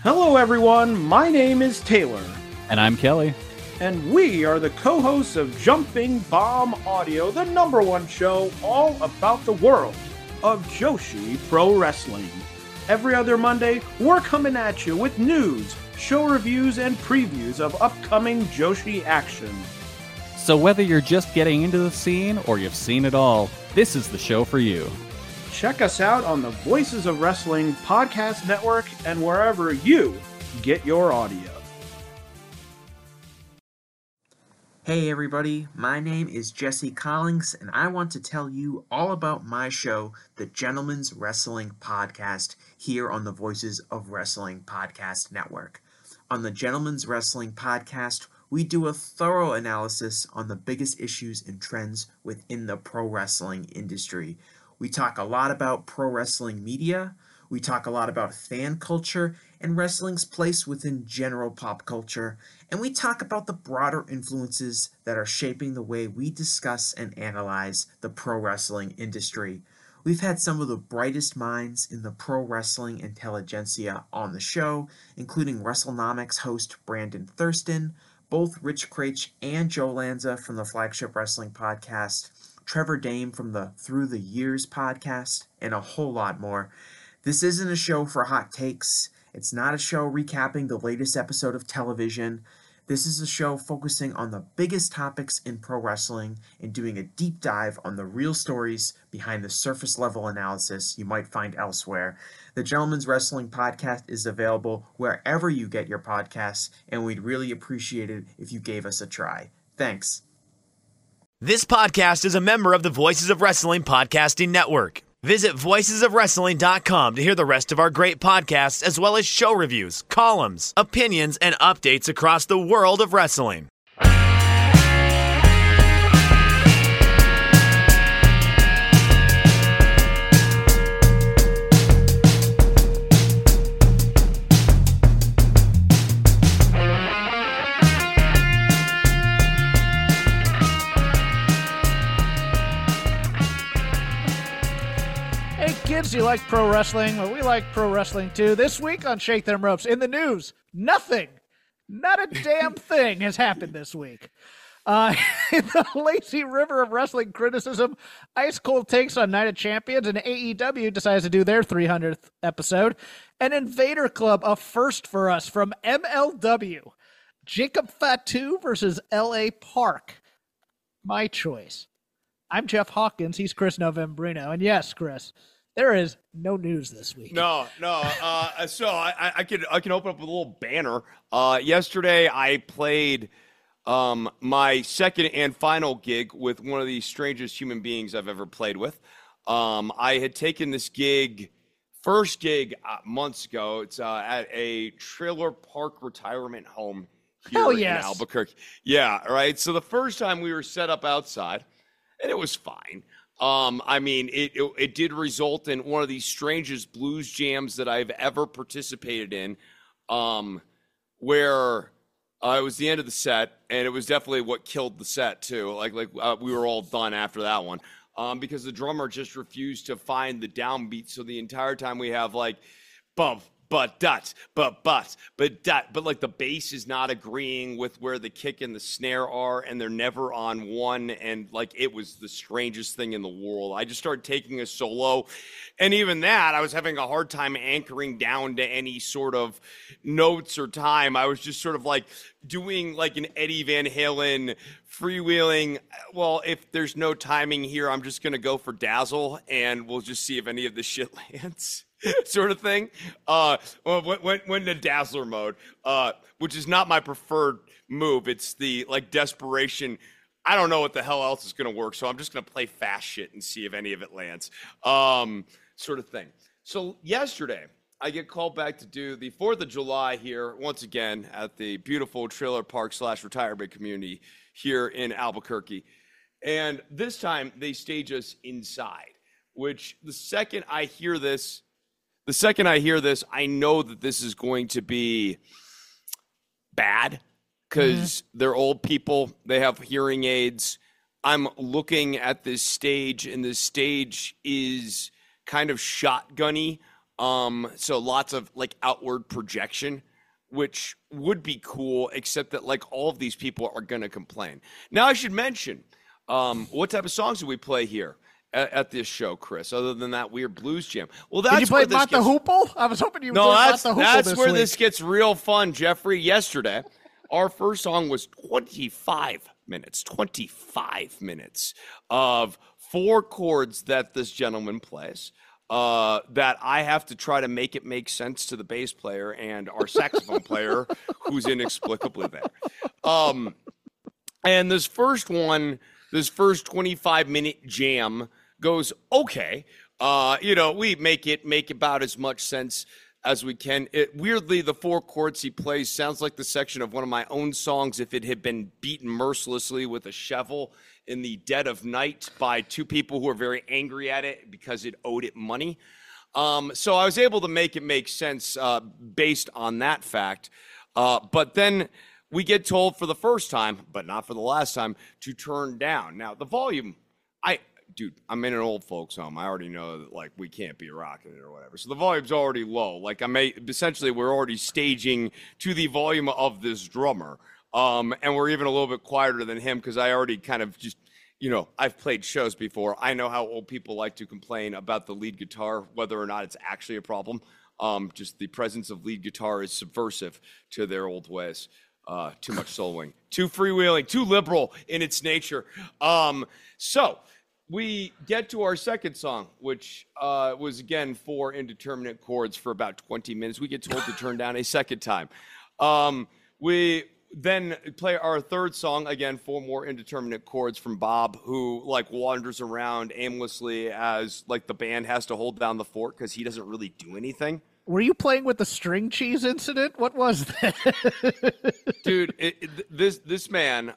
Hello everyone, my name is Taylor. And I'm Kelly. And we are the co-hosts of Jumping Bomb Audio, the #1 show all about the world of Joshi Pro Wrestling. Every other Monday, we're coming at you with news, show reviews, and previews of upcoming Joshi action. So whether you're just getting into the scene or you've seen it all, this is the show for you. Check us out on the Voices of Wrestling podcast network and wherever you get your audio. Hey everybody, my name is Jesse Collins, and I want to tell you all about my show, the Gentleman's Wrestling Podcast, here on the Voices of Wrestling Podcast Network. On the Gentleman's Wrestling Podcast, we do a thorough analysis on the biggest issues and trends within the pro wrestling industry. We talk a lot about pro wrestling media, we talk a lot about fan culture and wrestling's place within general pop culture, and we talk about the broader influences that are shaping the way we discuss and analyze the pro wrestling industry. We've had some of the brightest minds in the pro wrestling intelligentsia on the show, including WrestleNomics host Brandon Thurston, both Rich Craich and Joe Lanza from the Flagship Wrestling Podcast, Trevor Dame from the Through the Years podcast, and a whole lot more. This isn't a show for hot takes. It's not a show recapping the latest episode of television. This is a show focusing on the biggest topics in pro wrestling and doing a deep dive on the real stories behind the surface level analysis you might find elsewhere. The Gentleman's Wrestling Podcast is available wherever you get your podcasts, and we'd really appreciate it if you gave us a try. Thanks. This podcast is a member of the Voices of Wrestling Podcasting Network. Visit voicesofwrestling.com to hear the rest of our great podcasts, as well as show reviews, columns, opinions, and updates across the world of wrestling. Kids, you like pro wrestling? Well, we like pro wrestling too. This week on Shake Them Ropes, in the news, nothing, not a damn thing has happened this week. In the lazy river of wrestling criticism, Ice Cold takes on Night of Champions, and AEW decides to do their 300th episode. An Invader Club, a first for us from MLW. Jacob Fatu versus L.A. Park. My choice. I'm Jeff Hawkins. He's Chris Novembrino. And yes, Chris, there is no news this week. No. So I can open up a little banner. Yesterday I played my second and final gig with one of the strangest human beings I've ever played with. I had taken this first gig months ago. It's at a trailer park retirement home here in Albuquerque. Yeah, right. So the first time we were set up outside, and it was fine. I mean, it did result in one of the strangest blues jams that I've ever participated in, where it was the end of the set, and it was definitely what killed the set too. We were all done after that one, because the drummer just refused to find the downbeat. So the entire time we have like bump, but dot, but dot, but like the bass is not agreeing with where the kick and the snare are, and they're never on one, and like it was the strangest thing in the world. I just started taking a solo, and even that, I was having a hard time anchoring down to any sort of notes or time. I was just sort of like doing like an Eddie Van Halen freewheeling. Well, if there's no timing here, I'm just going to go for Dazzle, and we'll just see if any of this shit lands. Sort of thing. When the Dazzler mode, which is not my preferred move. It's the like desperation. I don't know what the hell else is going to work, so I'm just going to play fast shit and see if any of it lands. Sort of thing. So yesterday, I get called back to do the 4th of July here once again at the beautiful trailer park / retirement community here in Albuquerque, and this time they stage us inside. Which the second I hear this, I know that this is going to be bad because they're old people. They have hearing aids. I'm looking at this stage, and this stage is kind of shotgunny. So lots of like outward projection, which would be cool, except that like all of these people are going to complain. Now I should mention, what type of songs do we play here at this show, Chris, other than that weird blues jam? Well, that's Did you play where Mott the Hoople? I was hoping you No, played Mott the Hoople that's where week. this gets real fun, Jeffrey. Yesterday, our first song was 25 minutes of 4 chords that this gentleman plays. That I have to try to make it make sense to the bass player and our saxophone player, who's inexplicably there. And this first 25-minute jam goes okay. We make about as much sense as we can. Weirdly, the 4 chords he plays sounds like the section of one of my own songs if it had been beaten mercilessly with a shovel in the dead of night by 2 people who were very angry at it because it owed it money. So I was able to make it make sense based on that fact. But then we get told for the first time, but not for the last time, to turn down. Now, the volume, I'm in an old folks home. I already know that, like, we can't be rocking it or whatever. So the volume's already low. Like, essentially, we're already staging to the volume of this drummer. And we're even a little bit quieter than him because I already kind of just, I've played shows before. I know how old people like to complain about the lead guitar, whether or not it's actually a problem. Just the presence of lead guitar is subversive to their old ways. Too much soloing, too freewheeling, too liberal in its nature. So we get to our second song, which was, again, 4 indeterminate chords for about 20 minutes. We get told to turn down a second time. We then play our third song, again, 4 more indeterminate chords from Bob, who, like, wanders around aimlessly as, like, the band has to hold down the fort because he doesn't really do anything. Were you playing with the string cheese incident? What was that? Dude, this man,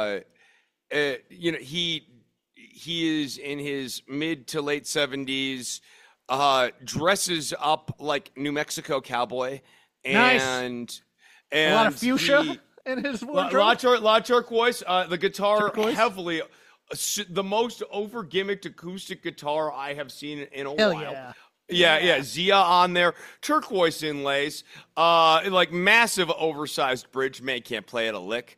he is in his mid to late 70s, dresses up like New Mexico cowboy, and a lot of fuchsia in his wardrobe. A lot of turquoise. The guitar Turquoise? heavily, the most over gimmicked acoustic guitar I have seen in a Hell while. yeah. Yeah, Zia on there, turquoise inlays, like massive oversized bridge. Man can't play it a lick.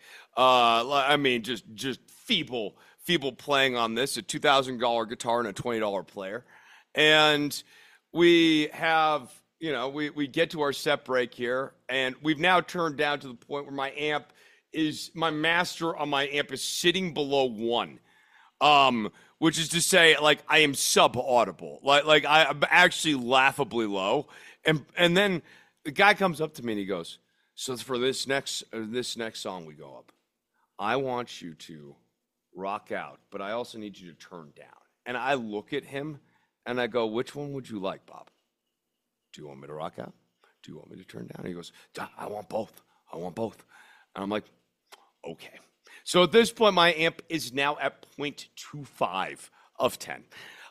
Just feeble playing on this. A $2,000 guitar and a $20 player, and we have, we get to our set break here, and we've now turned down to the point where my master on my amp is sitting below 1. Which is to say, like, I am sub-audible. Like I'm actually laughably low. And then the guy comes up to me and he goes, so for this next song we go up, I want you to rock out, but I also need you to turn down. And I look at him and I go, which one would you like, Bob? Do you want me to rock out? Do you want me to turn down? And he goes, I want both. And I'm like, okay. So at this point, my amp is now at 0.25 of 10.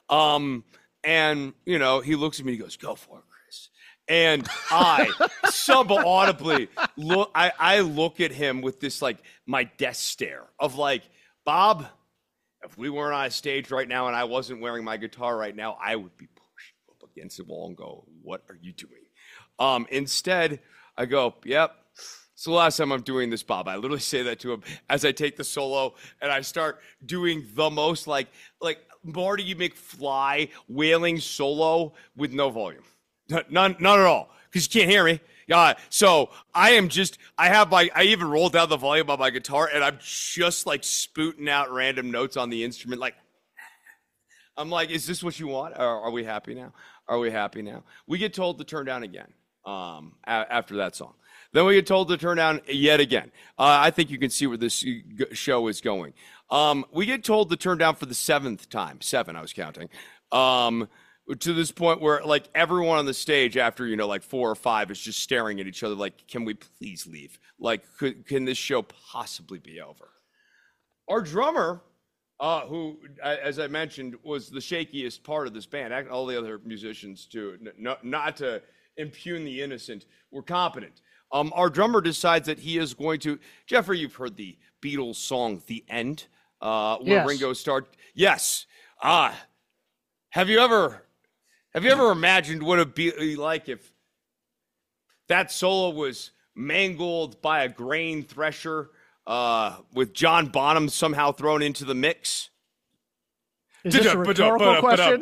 And, he looks at me and he goes, go for it, Chris. And I sub-audibly look at him with this, like, my death stare of, like, Bob, if we weren't on a stage right now and I wasn't wearing my guitar right now, I would be pushed up against the wall and go, what are you doing? Instead, I go, yep. So the last time I'm doing this, Bob, I literally say that to him as I take the solo and I start doing the most like Marty McFly wailing solo with no volume. None at all. Because you can't hear me. So I even rolled down the volume on my guitar and I'm just like spooting out random notes on the instrument. Like, I'm like, is this what you want? Are we happy now? We get told to turn down again after that song. Then we get told to turn down yet again. I think you can see where this show is going. We get told to turn down for the 7th time. 7, I was counting. To this point where, like, everyone on the stage after, like 4 or 5 is just staring at each other like, can we please leave? Like, can this show possibly be over? Our drummer, who, as I mentioned, was the shakiest part of this band. All the other musicians, too, not to impugn the innocent, were competent. Our drummer decides that he is going to. Jeffrey, you've heard the Beatles song "The End," where yes. Ringo starts. Yes. Have you ever Have you ever imagined what it'd be like if that solo was mangled by a grain thresher with John Bonham somehow thrown into the mix? Is this a rhetorical question?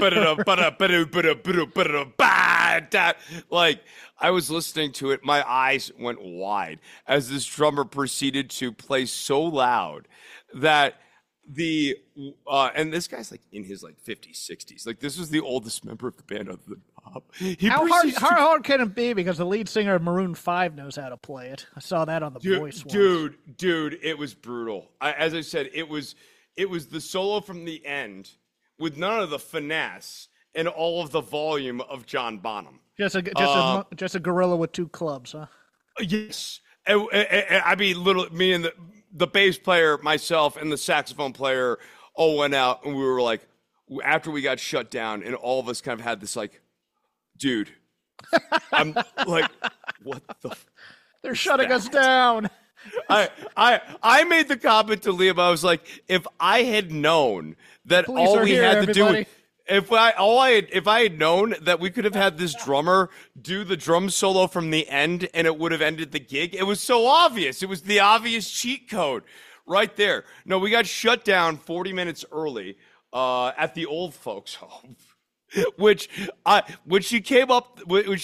Like, I was listening to it, my eyes went wide as this drummer proceeded to play so loud that and this guy's like in his like 50s, 60s. Like, this was the oldest member of the band other than Bob. How hard can it be? Because the lead singer of Maroon 5 knows how to play it. I saw that on The Voice once. Dude, it was brutal. As I said, it was the solo from the end with none of the finesse and all of the volume of John Bonham. Just a gorilla with two clubs, huh? Yes. I mean, me and the bass player, myself, and the saxophone player all went out, and we were like, after we got shut down, and all of us kind of had this like, dude, I'm like, what the? They're shutting us down. I made the comment to Liam. I was like, if I had known that Police all we here, had to everybody. do, if I had known that we could have had this drummer do the drum solo from the end and it would have ended the gig, it was so obvious. It was the obvious cheat code right there. No, we got shut down 40 minutes early at the old folks' home. When she came up,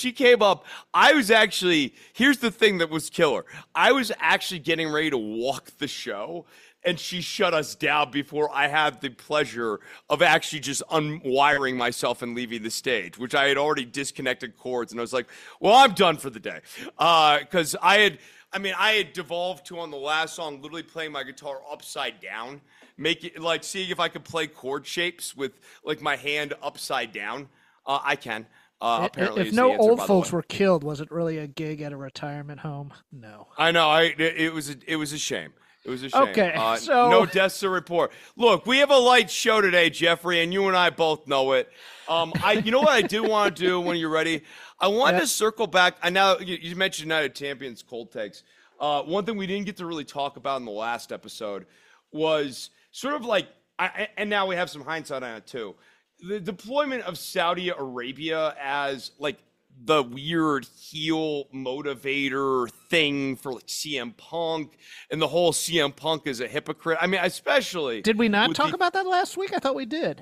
I was actually, here's the thing that was killer. I was actually getting ready to walk the show, and she shut us down before I had the pleasure of actually just unwiring myself and leaving the stage, which I had already disconnected cords, and I was like, well, I'm done for the day. Because I had devolved to, on the last song, literally playing my guitar upside down, seeing if I could play chord shapes with like my hand upside down. I can. Apparently, if no old folks were killed, was it really a gig at a retirement home? No. I know. It was a shame. It was a shame. Okay, so no deaths to report. Look, we have a light show today, Jeffrey, and you and I both know it. You know what I do want to do when you're ready? I want to circle back. I know you mentioned United Champions cold takes. One thing we didn't get to really talk about in the last episode was sort of like, and now we have some hindsight on it too, the deployment of Saudi Arabia as like the weird heel motivator thing for like CM Punk, and the whole CM Punk is a hypocrite. I mean, especially. Did we not talk about that last week? I thought we did.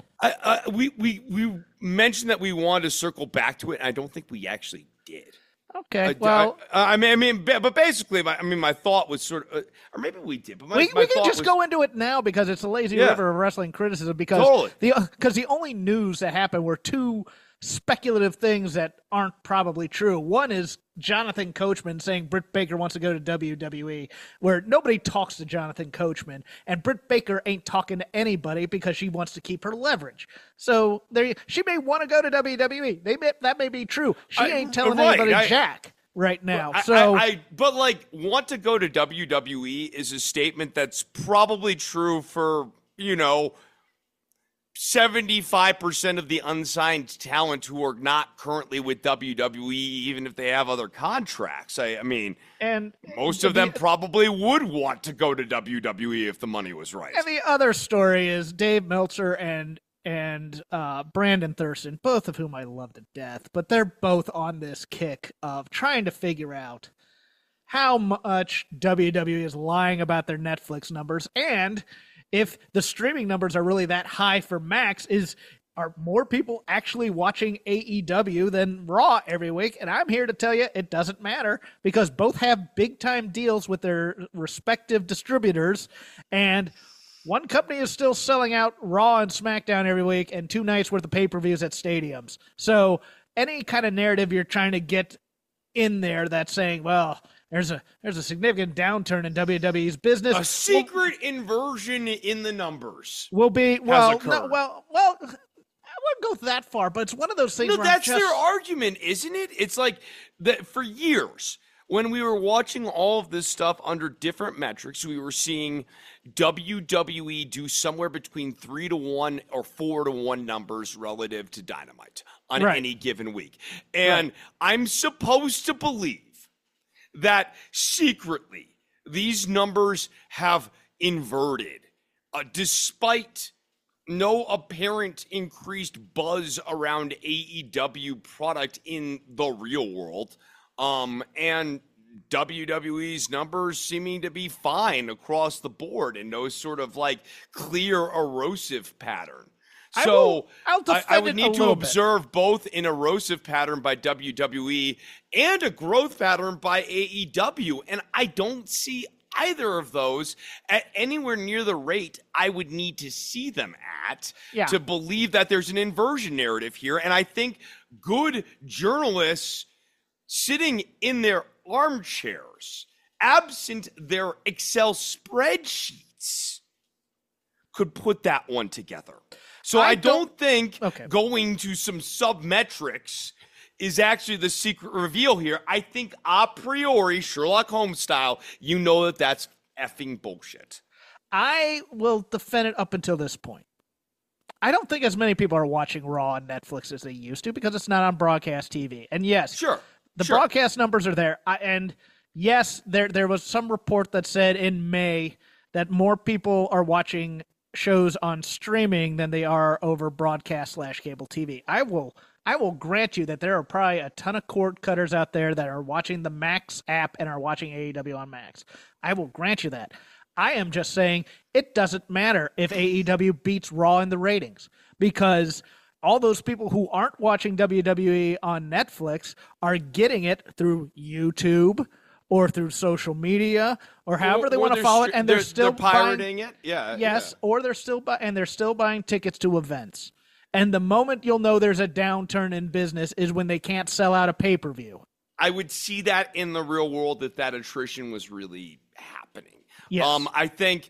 We mentioned that we wanted to circle back to it, and I don't think we actually did. Okay, well, but basically, my thought was sort of, or maybe we did. But we can just go into it now because it's a lazy river of wrestling criticism. Because the only news that happened were two speculative things that aren't probably true. One is Jonathan Coachman saying Britt Baker wants to go to WWE, where nobody talks to Jonathan Coachman, and Britt Baker ain't talking to anybody because she wants to keep her leverage. So she may want to go to WWE. That may be true. She ain't telling anybody jack right now. But want to go to WWE is a statement that's probably true for 75% of the unsigned talent who are not currently with WWE, even if they have other contracts. I mean, and most of them probably would want to go to WWE if the money was right. And the other story is Dave Meltzer and Brandon Thurston, both of whom I love to death, but they're both on this kick of trying to figure out how much WWE is lying about their Netflix numbers, and if the streaming numbers are really that high for Max, are more people actually watching AEW than Raw every week? And I'm here to tell you it doesn't matter, because both have big-time deals with their respective distributors, and one company is still selling out Raw and SmackDown every week and 2 nights worth of pay-per-views at stadiums. So any kind of narrative you're trying to get in there that's saying, well, there's a significant downturn in WWE's business. A secret inversion in the numbers will be I wouldn't go that far, but it's one of those things. No, that's their argument, isn't it? It's like that for years when we were watching all of this stuff under different metrics, we were seeing WWE do somewhere between 3-1 or 4-1 numbers relative to Dynamite on any given week, and I'm supposed to believe that secretly these numbers have inverted, despite no apparent increased buzz around AEW product in the real world. And WWE's numbers seeming to be fine across the board in no sort of like clear erosive pattern. So I would need to observe both an erosive pattern by WWE and a growth pattern by AEW. And I don't see either of those at anywhere near the rate I would need to see them at to believe that there's an inversion narrative here. And I think good journalists sitting in their armchairs, absent their Excel spreadsheets, could put that one together. So I don't think going to some sub-metrics is actually the secret reveal here. I think a priori, Sherlock Holmes style, you know that that's effing bullshit. I will defend it up until this point. I don't think as many people are watching Raw on Netflix as they used to because it's not on broadcast TV. And yes, the broadcast numbers are there. And yes, there was some report that said in May that more people are watching shows on streaming than they are over broadcast/cable TV. I will grant you that there are probably a ton of cord cutters out there that are watching the Max app and are watching AEW on Max. I will grant you that. I am just saying it doesn't matter if AEW beats Raw in the ratings because all those people who aren't watching WWE on Netflix are getting it through YouTube or through social media, or however they want to follow it, and they're still pirating it. Or they're still buying tickets to events. And the moment you'll know there's a downturn in business is when they can't sell out a pay-per-view. I would see that in the real world if that attrition was really happening. Yes. I think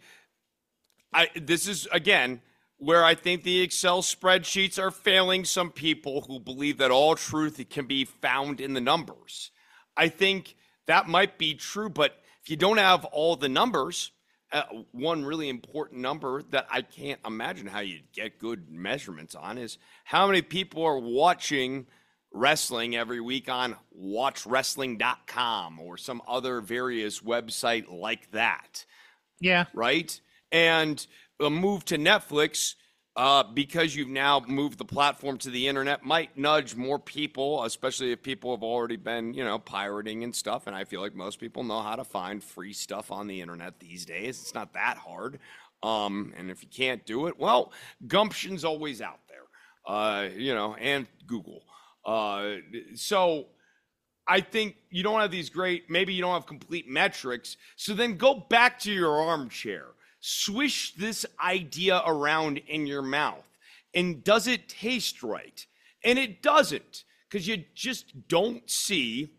this is again where I think the Excel spreadsheets are failing some people who believe that all truth can be found in the numbers. I think that might be true, but if you don't have all the numbers, one really important number that I can't imagine how you get good measurements on is how many people are watching wrestling every week on watchwrestling.com or some other various website like that. Yeah. Right? And a move to Netflix, because you've now moved the platform to the internet, might nudge more people, especially if people have already been, pirating and stuff. And I feel like most people know how to find free stuff on the internet these days. It's not that hard. And if you can't do it, well, gumption's always out there, and Google. So I think you don't have these maybe you don't have complete metrics. So then go back to your armchair. Swish this idea around in your mouth. And does it taste right? And it doesn't, because you just don't see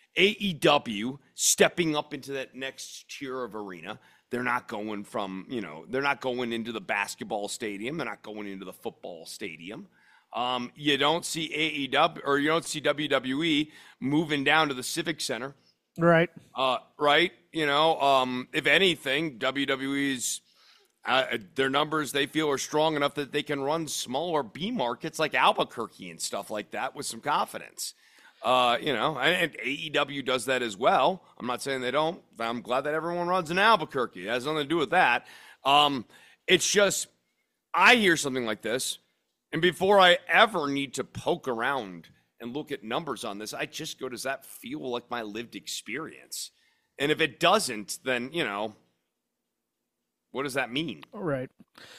AEW stepping up into that next tier of arena. They're not going they're not going into the basketball stadium. They're not going into the football stadium. You don't see AEW or you don't see WWE moving down to the Civic Center. Right. Right. If anything, WWE's their numbers they feel are strong enough that they can run smaller B markets like Albuquerque and stuff like that with some confidence. And AEW does that as well. I'm not saying they don't. I'm glad that everyone runs in Albuquerque. It has nothing to do with that. It's just I hear something like this, and before I ever need to poke around and look at numbers on this, I just go, does that feel like my lived experience? And if it doesn't, then, what does that mean? All right.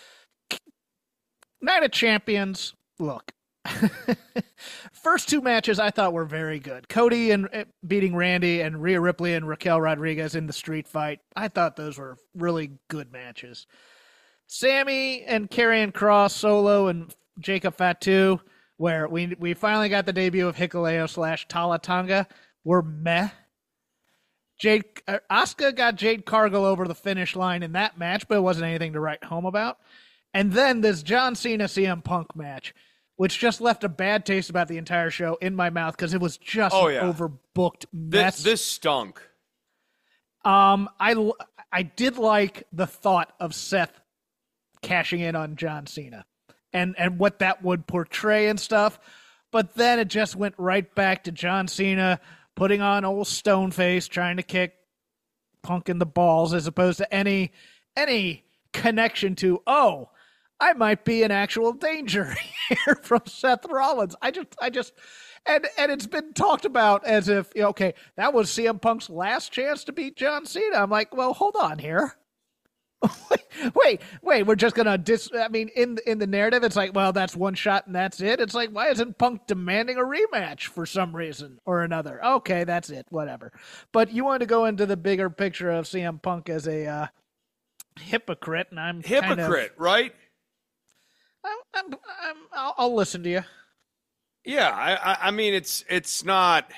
Night of Champions, look. First two matches I thought were very good. Cody and beating Randy and Rhea Ripley and Raquel Rodriguez in the street fight. I thought those were really good matches. Sammy and Karrion Kross solo and Jacob Fatu, where we finally got the debut of Hikuleo / Tala Tonga, were meh. Asuka got Jade Cargill over the finish line in that match, but it wasn't anything to write home about. And then this John Cena CM Punk match, which just left a bad taste about the entire show in my mouth because it was just an overbooked mess. This stunk. I did like the thought of Seth cashing in on John Cena and what that would portray and stuff. But then it just went right back to John Cena putting on old Stoneface, trying to kick Punk in the balls, as opposed to any connection to, I might be in actual danger here from Seth Rollins. I just, and it's been talked about as if, okay, that was CM Punk's last chance to beat John Cena. I'm like, well, hold on here. wait, we're just gonna in the narrative, it's like, well, that's one shot and that's it. It's like, why isn't Punk demanding a rematch for some reason or another? Okay, that's it, whatever. But you want to go into the bigger picture of CM Punk as a hypocrite, and I'm hypocrite, right? I'll listen to you. Yeah, I mean, it's not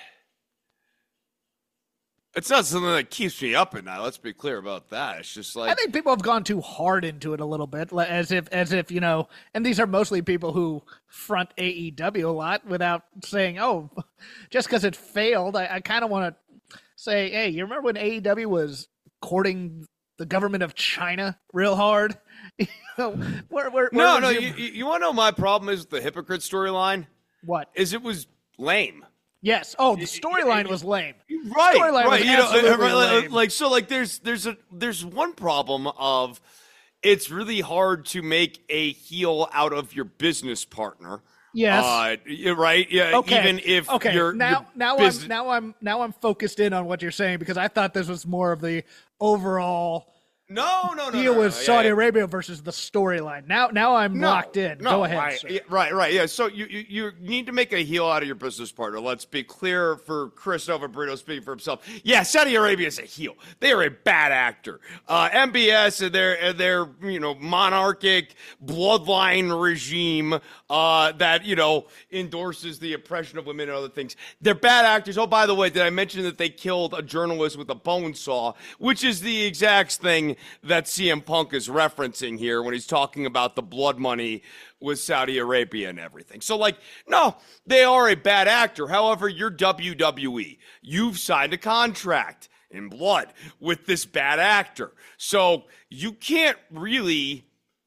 something that keeps me up at night. Let's be clear about that. It's just like, I think people have gone too hard into it a little bit, as if and these are mostly people who front AEW a lot without saying, oh, just because it failed. I kind of want to say, hey, you remember when AEW was courting the government of China real hard? No. You want to know my problem is with the hypocrite storyline? What? Is it was lame. Yes. Oh, the storyline was lame. Right. Storyline was absolutely lame. Like there's one problem of it's really hard to make a heel out of your business partner. Yes. Right. Yeah. Okay. Even if you're now I'm focused in on what you're saying, because I thought this was more of the overall. No. Deal with Saudi Arabia versus the storyline. Now I'm locked in. Go ahead. Right. Yeah. So you need to make a heel out of your business partner. Let's be clear for Chris Novabrito speaking for himself. Yeah, Saudi Arabia is a heel. They are a bad actor. MBS and their monarchic bloodline regime that endorses the oppression of women and other things. They're bad actors. Oh, by the way, did I mention that they killed a journalist with a bone saw, which is the exact thing that CM Punk is referencing here when he's talking about the blood money with Saudi Arabia and everything. So, no, they are a bad actor. However, you're WWE. You've signed a contract in blood with this bad actor. So you can't really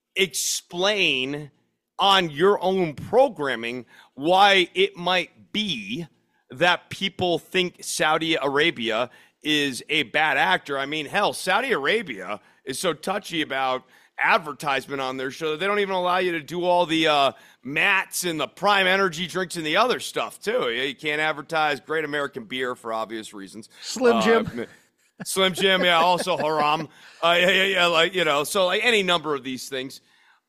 explain on your own programming why it might be that people think Saudi Arabia is a bad actor. I mean, hell, Saudi Arabia is so touchy about advertisement on their show that they don't even allow you to do all the mats and the Prime Energy drinks and the other stuff, too. You can't advertise Great American Beer for obvious reasons. Slim Jim. Slim Jim, yeah, also haram. So any number of these things.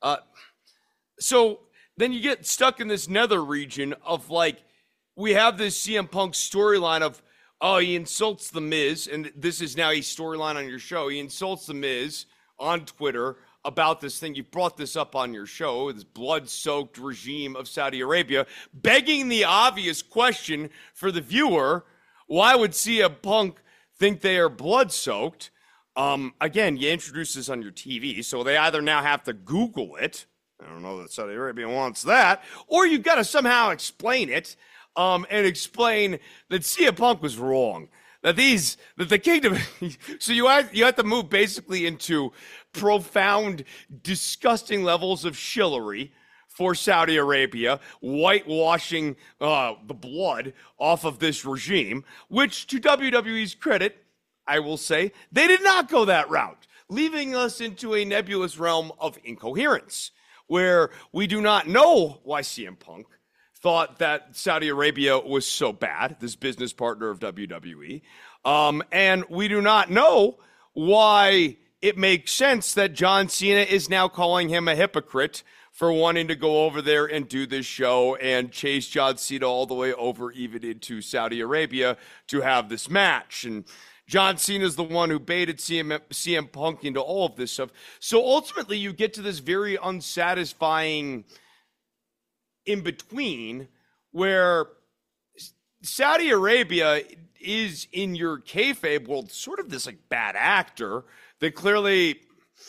So then you get stuck in this nether region of we have this CM Punk storyline of, oh, he insults The Miz, and this is now a storyline on your show. He insults The Miz on Twitter about this thing. You've brought this up on your show, this blood-soaked regime of Saudi Arabia, begging the obvious question for the viewer, why would CM Punk think they are blood-soaked? Again, you introduce this on your TV, so they either now have to Google it. I don't know that Saudi Arabia wants that. Or you've got to somehow explain it. And explain that CM Punk was wrong. That the kingdom. So you have to move basically into profound, disgusting levels of shillery for Saudi Arabia, whitewashing the blood off of this regime, which, to WWE's credit, I will say, they did not go that route, leaving us into a nebulous realm of incoherence, where we do not know why CM Punk thought that Saudi Arabia was so bad, this business partner of WWE. And we do not know why it makes sense that John Cena is now calling him a hypocrite for wanting to go over there and do this show and chase John Cena all the way over even into Saudi Arabia to have this match. And John Cena is the one who baited CM Punk into all of this stuff. So ultimately you get to this very unsatisfying in between where Saudi Arabia is in your kayfabe world sort of this bad actor that clearly,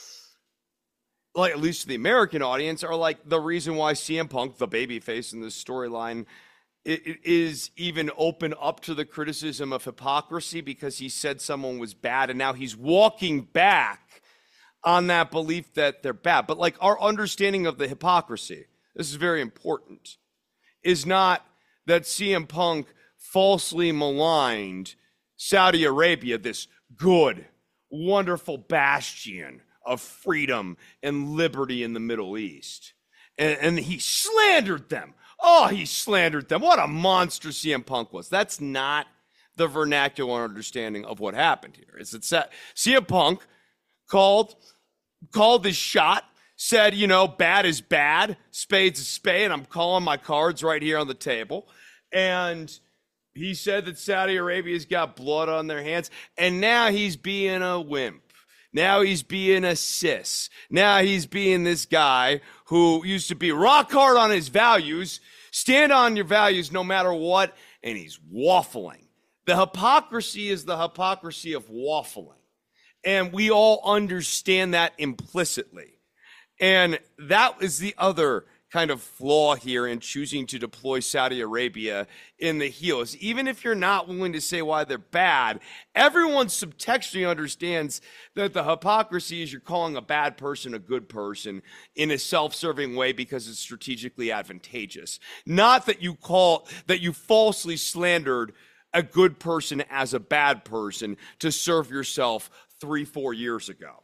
at least to the American audience, are the reason why CM Punk, the babyface in this storyline, is even open up to the criticism of hypocrisy because he said someone was bad, and now he's walking back on that belief that they're bad. But our understanding of the hypocrisy, this is very important, is not that CM Punk falsely maligned Saudi Arabia, this good, wonderful bastion of freedom and liberty in the Middle East. And he slandered them. Oh, he slandered them. What a monster CM Punk was. That's not the vernacular understanding of what happened here. It's that CM Punk called his shot, said, bad is bad, spade's a spade, and I'm calling my cards right here on the table. And he said that Saudi Arabia's got blood on their hands, and now he's being a wimp. Now he's being a sis. Now he's being this guy who used to be rock hard on his values, stand on your values no matter what, and he's waffling. The hypocrisy is the hypocrisy of waffling. And we all understand that implicitly. And that is the other kind of flaw here in choosing to deploy Saudi Arabia in the heels. Even if you're not willing to say why they're bad, everyone subtextually understands that the hypocrisy is you're calling a bad person a good person in a self-serving way because it's strategically advantageous. Not that you falsely slandered a good person as a bad person to serve yourself 3-4 years ago.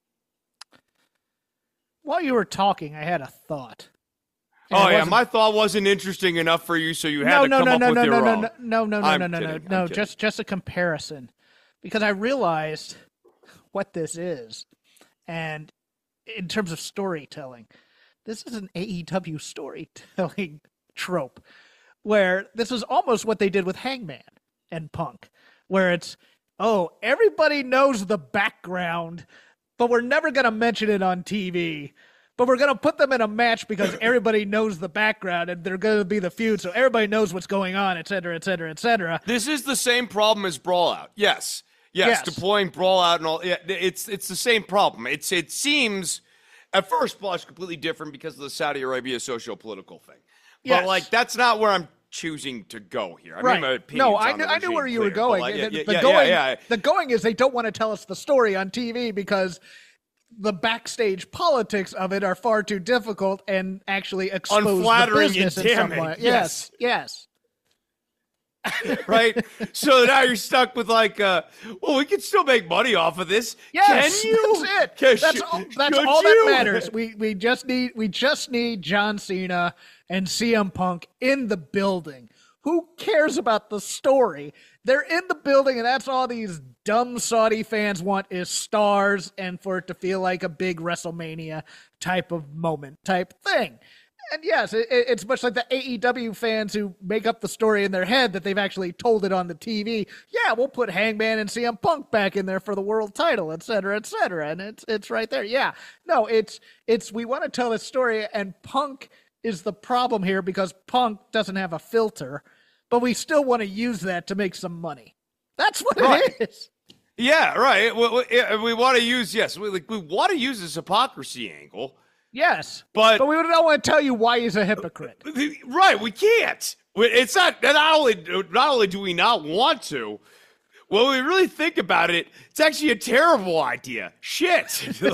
While you were talking, I had a thought. Oh yeah, my thought wasn't interesting enough for you, so you had to come up with your own. No. Just a comparison, because I realized what this is, and in terms of storytelling, this is an AEW storytelling trope, where this is almost what they did with Hangman and Punk, where it's, everybody knows the background, but we're never going to mention it on TV. But we're going to put them in a match because everybody knows the background and they're going to be the feud, so everybody knows what's going on, et cetera, et cetera, et cetera. This is the same problem as Brawl Out. Yes. Deploying Brawl Out and all. Yeah, it's the same problem. It seems, at first blush, completely different because of the Saudi Arabia socio-political thing. But, that's not where I'm choosing to go here. I mean, my opinions I knew where you were going. The going is they don't want to tell us the story on TV because the backstage politics of it are far too difficult and actually expose unflattering the business and in some damning. way. Yes. Right? So now you're stuck with we can still make money off of this. Yes, can you? That's it. That's all that matters. We just need John Cena and CM Punk in the building. Who cares about the story? They're in the building, and that's all these dumb Saudi fans want is stars and for it to feel like a big WrestleMania type of moment type thing. And yes, it's much like the AEW fans who make up the story in their head that they've actually told it on the TV. Yeah, we'll put Hangman and CM Punk back in there for the world title, et cetera, and it's right there. Yeah, no, it's we want to tell this story, and Punk is the problem here because Punk doesn't have a filter, but we still want to use that to make some money. That's what it is. Yeah, right. We want to use we want to use this hypocrisy angle. Yes, but we don't want to tell you why he's a hypocrite. Right, we can't. It's not only do we not want to. When we really think about it, it's actually a terrible idea. Shit.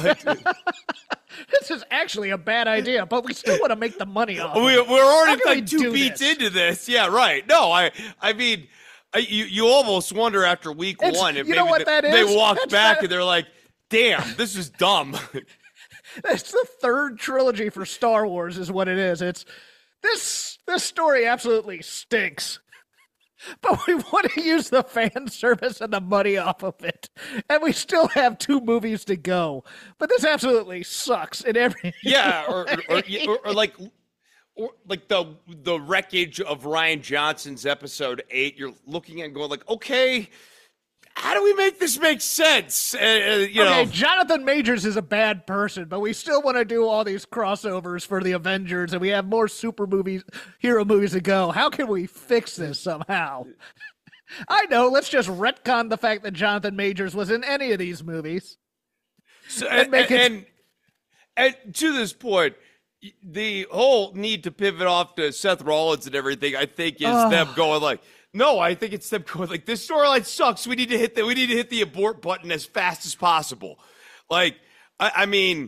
This is actually a bad idea, but we still want to make the money off. We're already two beats into this. Yeah, right. No, I mean, you almost wonder after week one if maybe they walk back and they're like, damn, this is dumb. It's the third trilogy for Star Wars is what it is. It's this story absolutely stinks. But we want to use the fan service and the money off of it. And we still have 2 movies to go. But this absolutely sucks in every or like the wreckage of Rian Johnson's episode 8. You're looking at and going like, okay, how do we make this make sense? Jonathan Majors is a bad person, but we still want to do all these crossovers for the Avengers, and we have more hero movies to go. How can we fix this somehow? I know, let's just retcon the fact that Jonathan Majors was in any of these movies. So, and to this point, the whole need to pivot off to Seth Rollins and everything, I think, is them going like, no, I think it's them going like, this storyline sucks. We need to hit the abort button as fast as possible. Like, I mean,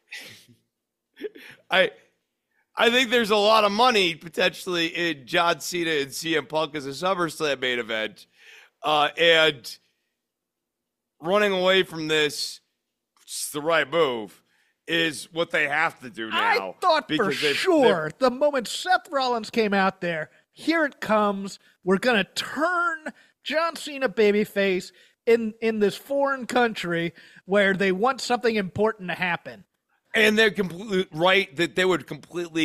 I think there's a lot of money potentially in John Cena and CM Punk as a SummerSlam main event, and running away from this it's the right move, is what they have to do now. I thought for sure the moment Seth Rollins came out there, here it comes. We're going to turn John Cena babyface in this foreign country where they want something important to happen. And they're completely right that they would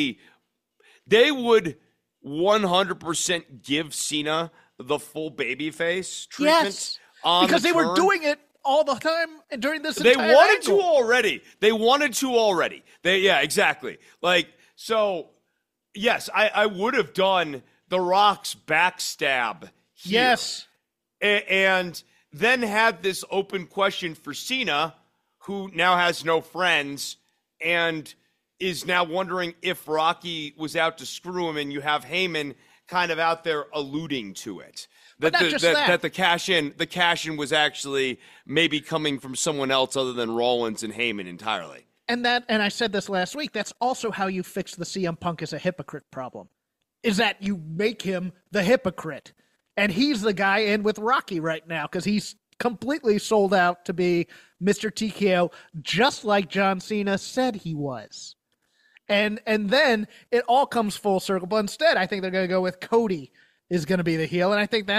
100% give Cena the full babyface treatment. Yes, because they were doing it all the time during this entire They wanted angle. to already. Yeah, exactly. Like, so, yes, I would have done The Rock's backstab here. Yes. And then had this open question for Cena, who now has no friends and is now wondering if Rocky was out to screw him, and you have Heyman kind of out there alluding to it. But not just that. That the cash in was actually maybe coming from someone else other than Rollins and Heyman entirely. And I said this last week, that's also how you fix the CM Punk as a hypocrite problem, is that you make him the hypocrite. And he's the guy in with Rocky right now because he's completely sold out to be Mr. TKO, just like John Cena said he was. And then it all comes full circle. But instead, I think they're going to go with Cody is going to be the heel. And I think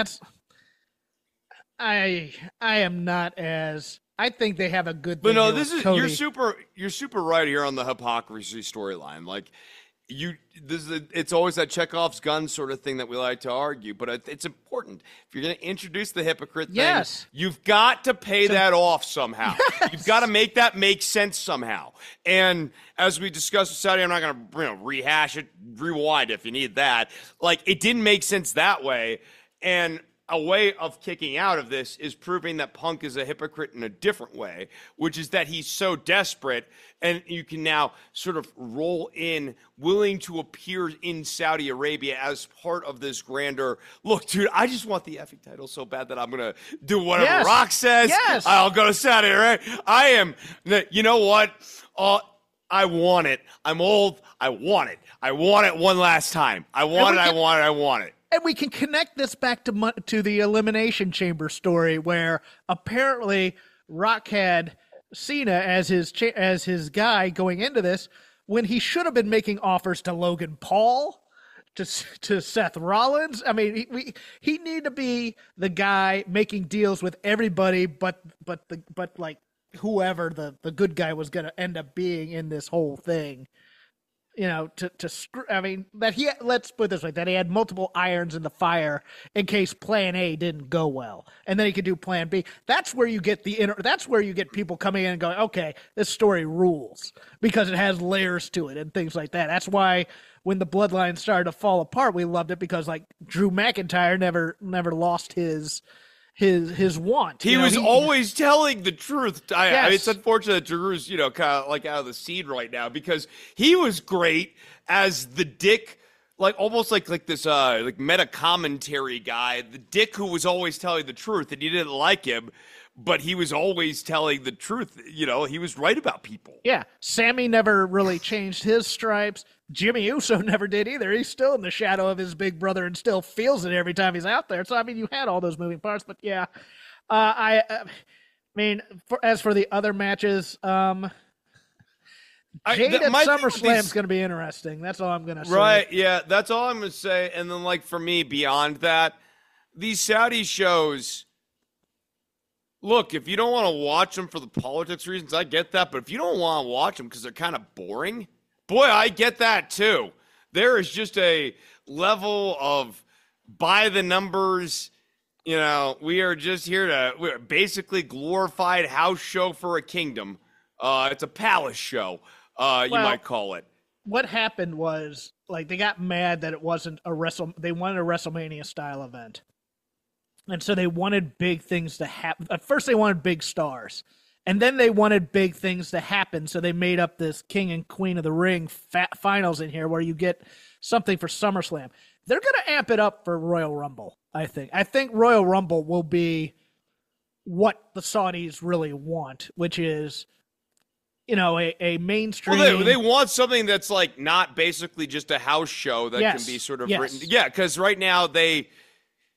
I am not as... I think they have a good thing. But no, here with Cody. you're super right here on the hypocrisy storyline. Like, it's always that Chekhov's gun sort of thing that we like to argue, but it's important. If you're going to introduce the hypocrite thing, you've got to pay that off somehow. Yes. You've got to make that make sense somehow. And as we discussed with Saudi, I'm not going to rehash it, rewind if you need that. Like, it didn't make sense that way. And a way of kicking out of this is proving that Punk is a hypocrite in a different way, which is that he's so desperate, and you can now sort of roll in, willing to appear in Saudi Arabia as part of this grander. Look, dude, I just want the effing title so bad that I'm going to do whatever Rock says. Yes. I'll go to Saudi Arabia. You know what? I want it. I'm old. I want it. I want it one last time. I want it. And we can connect this back to the Elimination Chamber story, where apparently Rock had Cena as his guy going into this, when he should have been making offers to Logan Paul, to Seth Rollins. I mean, he needed to be the guy making deals with everybody, but like whoever the good guy was going to end up being in this whole thing. You know, let's put it this way, that he had multiple irons in the fire in case plan A didn't go well. And then he could do plan B. That's where you get that's where you get people coming in and going, okay, this story rules because it has layers to it and things like that. That's why when the Bloodline started to fall apart, we loved it because like Drew McIntyre never lost his want. He was always telling the truth. I mean, it's unfortunate that Drew's, kind of like out of the scene right now because he was great as the dick, like almost like this like meta commentary guy, the dick who was always telling the truth, and you didn't like him, but he was always telling the truth. He was right about people. Yeah, Sammy never really changed his stripes. Jimmy Uso never did either. He's still in the shadow of his big brother and still feels it every time he's out there. So, I mean, you had all those moving parts, but yeah. I mean, as for the other matches, Jade at SummerSlam is going to be interesting. That's all I'm going to say. Right, yeah, that's all I'm going to say. And then, like, for me, beyond that, these Saudi shows, look, if you don't want to watch them for the politics reasons, I get that. But if you don't want to watch them because they're kind of boring, boy, I get that too. There is just a level of by the numbers, we are just here we're basically glorified house show for a kingdom. It's a palace show, you might call it. What happened was, like, they got mad that it wasn't they wanted a WrestleMania style event. And so they wanted big things to happen. At first they wanted big stars. And then they wanted big things to happen, so they made up this King and Queen of the Ring finals in here where you get something for SummerSlam. They're going to amp it up for Royal Rumble, I think. I think Royal Rumble will be what the Saudis really want, which is, a mainstream... Well, they want something that's, like, not basically just a house show that can be sort of written... Yeah, because right now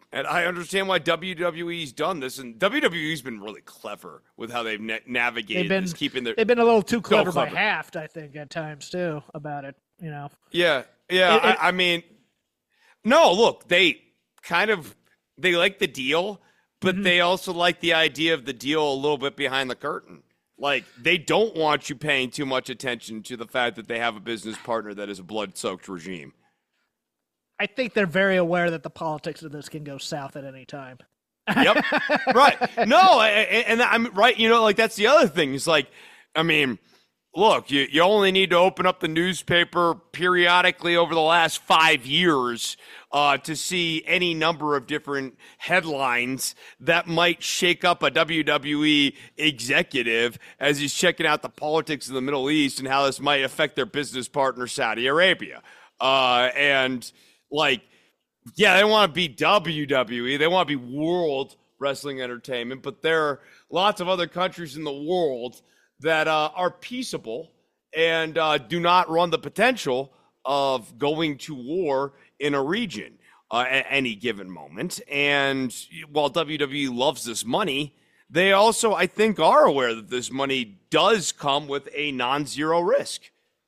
And I understand why WWE's done this, and WWE's been really clever with how they've navigated this, keeping their. They've been a little too clever by half, I think, at times too about it. You know. Yeah. I mean, no. Look, they like the deal, but they also like the idea of the deal a little bit behind the curtain. Like, they don't want you paying too much attention to the fact that they have a business partner that is a blood-soaked regime. I think they're very aware that the politics of this can go south at any time. Yep. Right. No, and I'm right. You know, like, that's the other thing. Is like, I mean, look, you only need to open up the newspaper periodically over the last 5 years to see any number of different headlines that might shake up a WWE executive as he's checking out the politics of the Middle East and how this might affect their business partner, Saudi Arabia. And like, yeah, they want to be WWE. They want to be World Wrestling Entertainment, but there are lots of other countries in the world that are peaceable and do not run the potential of going to war in a region at any given moment. And while WWE loves this money, they also, I think, are aware that this money does come with a non-zero risk.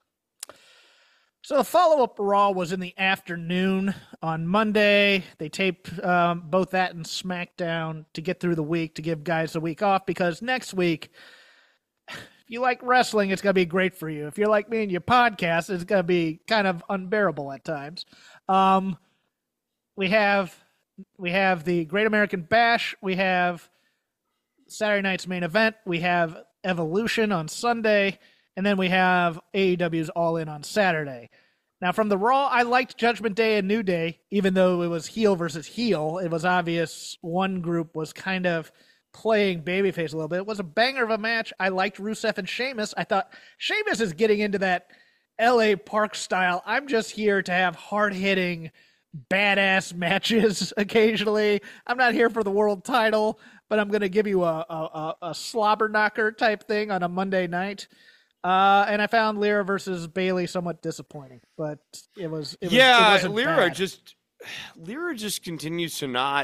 So the follow-up Raw was in the afternoon on Monday. They taped both that and SmackDown to get through the week, to give guys a week off, because next week, if you like wrestling, it's going to be great for you. If you're like me and you podcast, it's going to be kind of unbearable at times. We have the Great American Bash. We have Saturday night's main event. We have Evolution on Sunday. And then we have AEW's All In on Saturday. Now, from the Raw, I liked Judgment Day and New Day, even though it was heel versus heel. It was obvious one group was kind of playing babyface a little bit. It was a banger of a match. I liked Rusev and Sheamus. I thought Sheamus is getting into that LA Park style. I'm just here to have hard-hitting, badass matches occasionally. I'm not here for the world title, but I'm going to give you a slobber knocker type thing on a Monday night. And I found Lyra versus Bayley somewhat disappointing, but it wasn't Lyra bad. Lyra just continues to not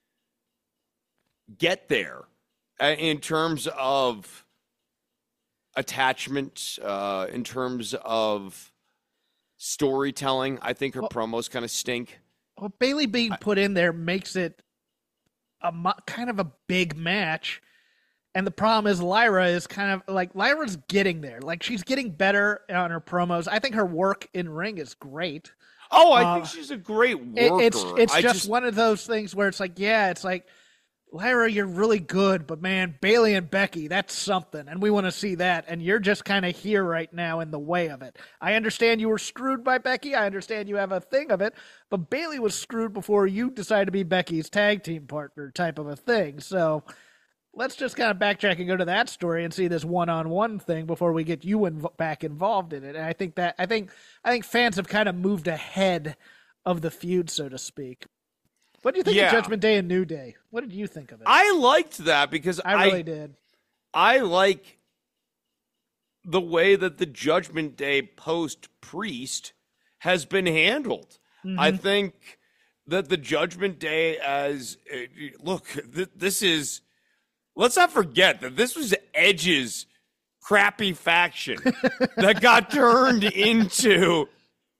get there in terms of attachment, in terms of storytelling. I think her promos kind of stink. Well, Bayley being put in there makes it kind of a big match. And the problem is Lyra is kind of like, Lyra's getting there. Like, she's getting better on her promos. I think her work in ring is great. Oh, I think she's a great worker. It's just one of those things where it's like, yeah, it's like, Lyra, you're really good, but man, Bayley and Becky, that's something. And we want to see that. And you're just kind of here right now in the way of it. I understand you were screwed by Becky. I understand you have a thing of it. But Bayley was screwed before you decided to be Becky's tag team partner type of a thing. So let's just kind of backtrack and go to that story and see this one-on-one thing before we get you back involved in it. And I think fans have kind of moved ahead of the feud, so to speak. What do you think of Judgment Day and New Day? What did you think of it? I liked that because I really did. I like the way that the Judgment Day post-Priest has been handled. Mm-hmm. I think that the Judgment Day this is... Let's not forget that this was Edge's crappy faction that got turned into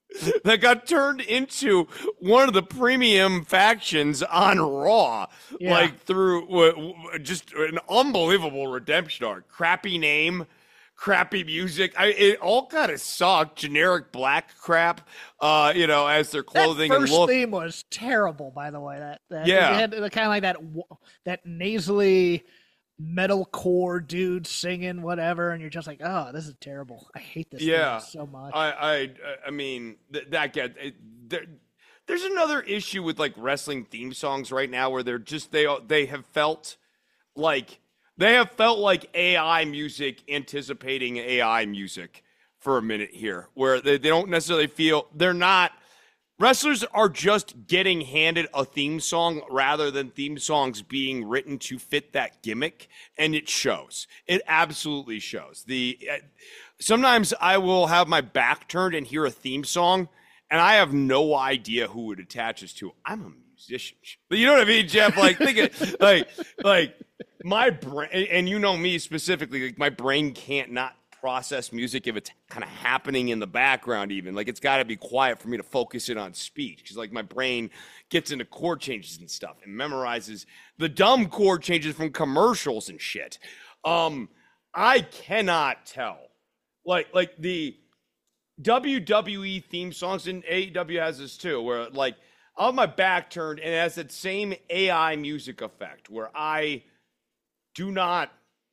one of the premium factions on Raw, like through just an unbelievable redemption arc. Crappy name, crappy music. It all kind of sucked. Generic black crap, as their clothing and look. That first theme was terrible, by the way. That had kind of like that nasally metalcore dude singing whatever, and you're just like, oh, this is terrible. I hate this thing so much. I mean there's another issue with like wrestling theme songs right now where they have felt like AI music anticipating AI music for a minute here, where they don't necessarily feel they're not. Wrestlers are just getting handed a theme song rather than theme songs being written to fit that gimmick, and it shows. It absolutely shows. Sometimes I will have my back turned and hear a theme song, and I have no idea who it attaches to. I'm a musician. But you know what I mean, Jeff? Like, think it, like my brain, and you know me specifically, like my brain can't not process music if it's kind of happening in the background even. Like, it's got to be quiet for me to focus in on speech, because like my brain gets into chord changes and stuff and memorizes the dumb chord changes from commercials and shit. I cannot tell. Like the WWE theme songs, and AEW has this too, where like I'll have my back turned and it has that same AI music effect where I do not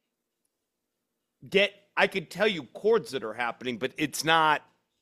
get, I could tell you chords that are happening, but it's not,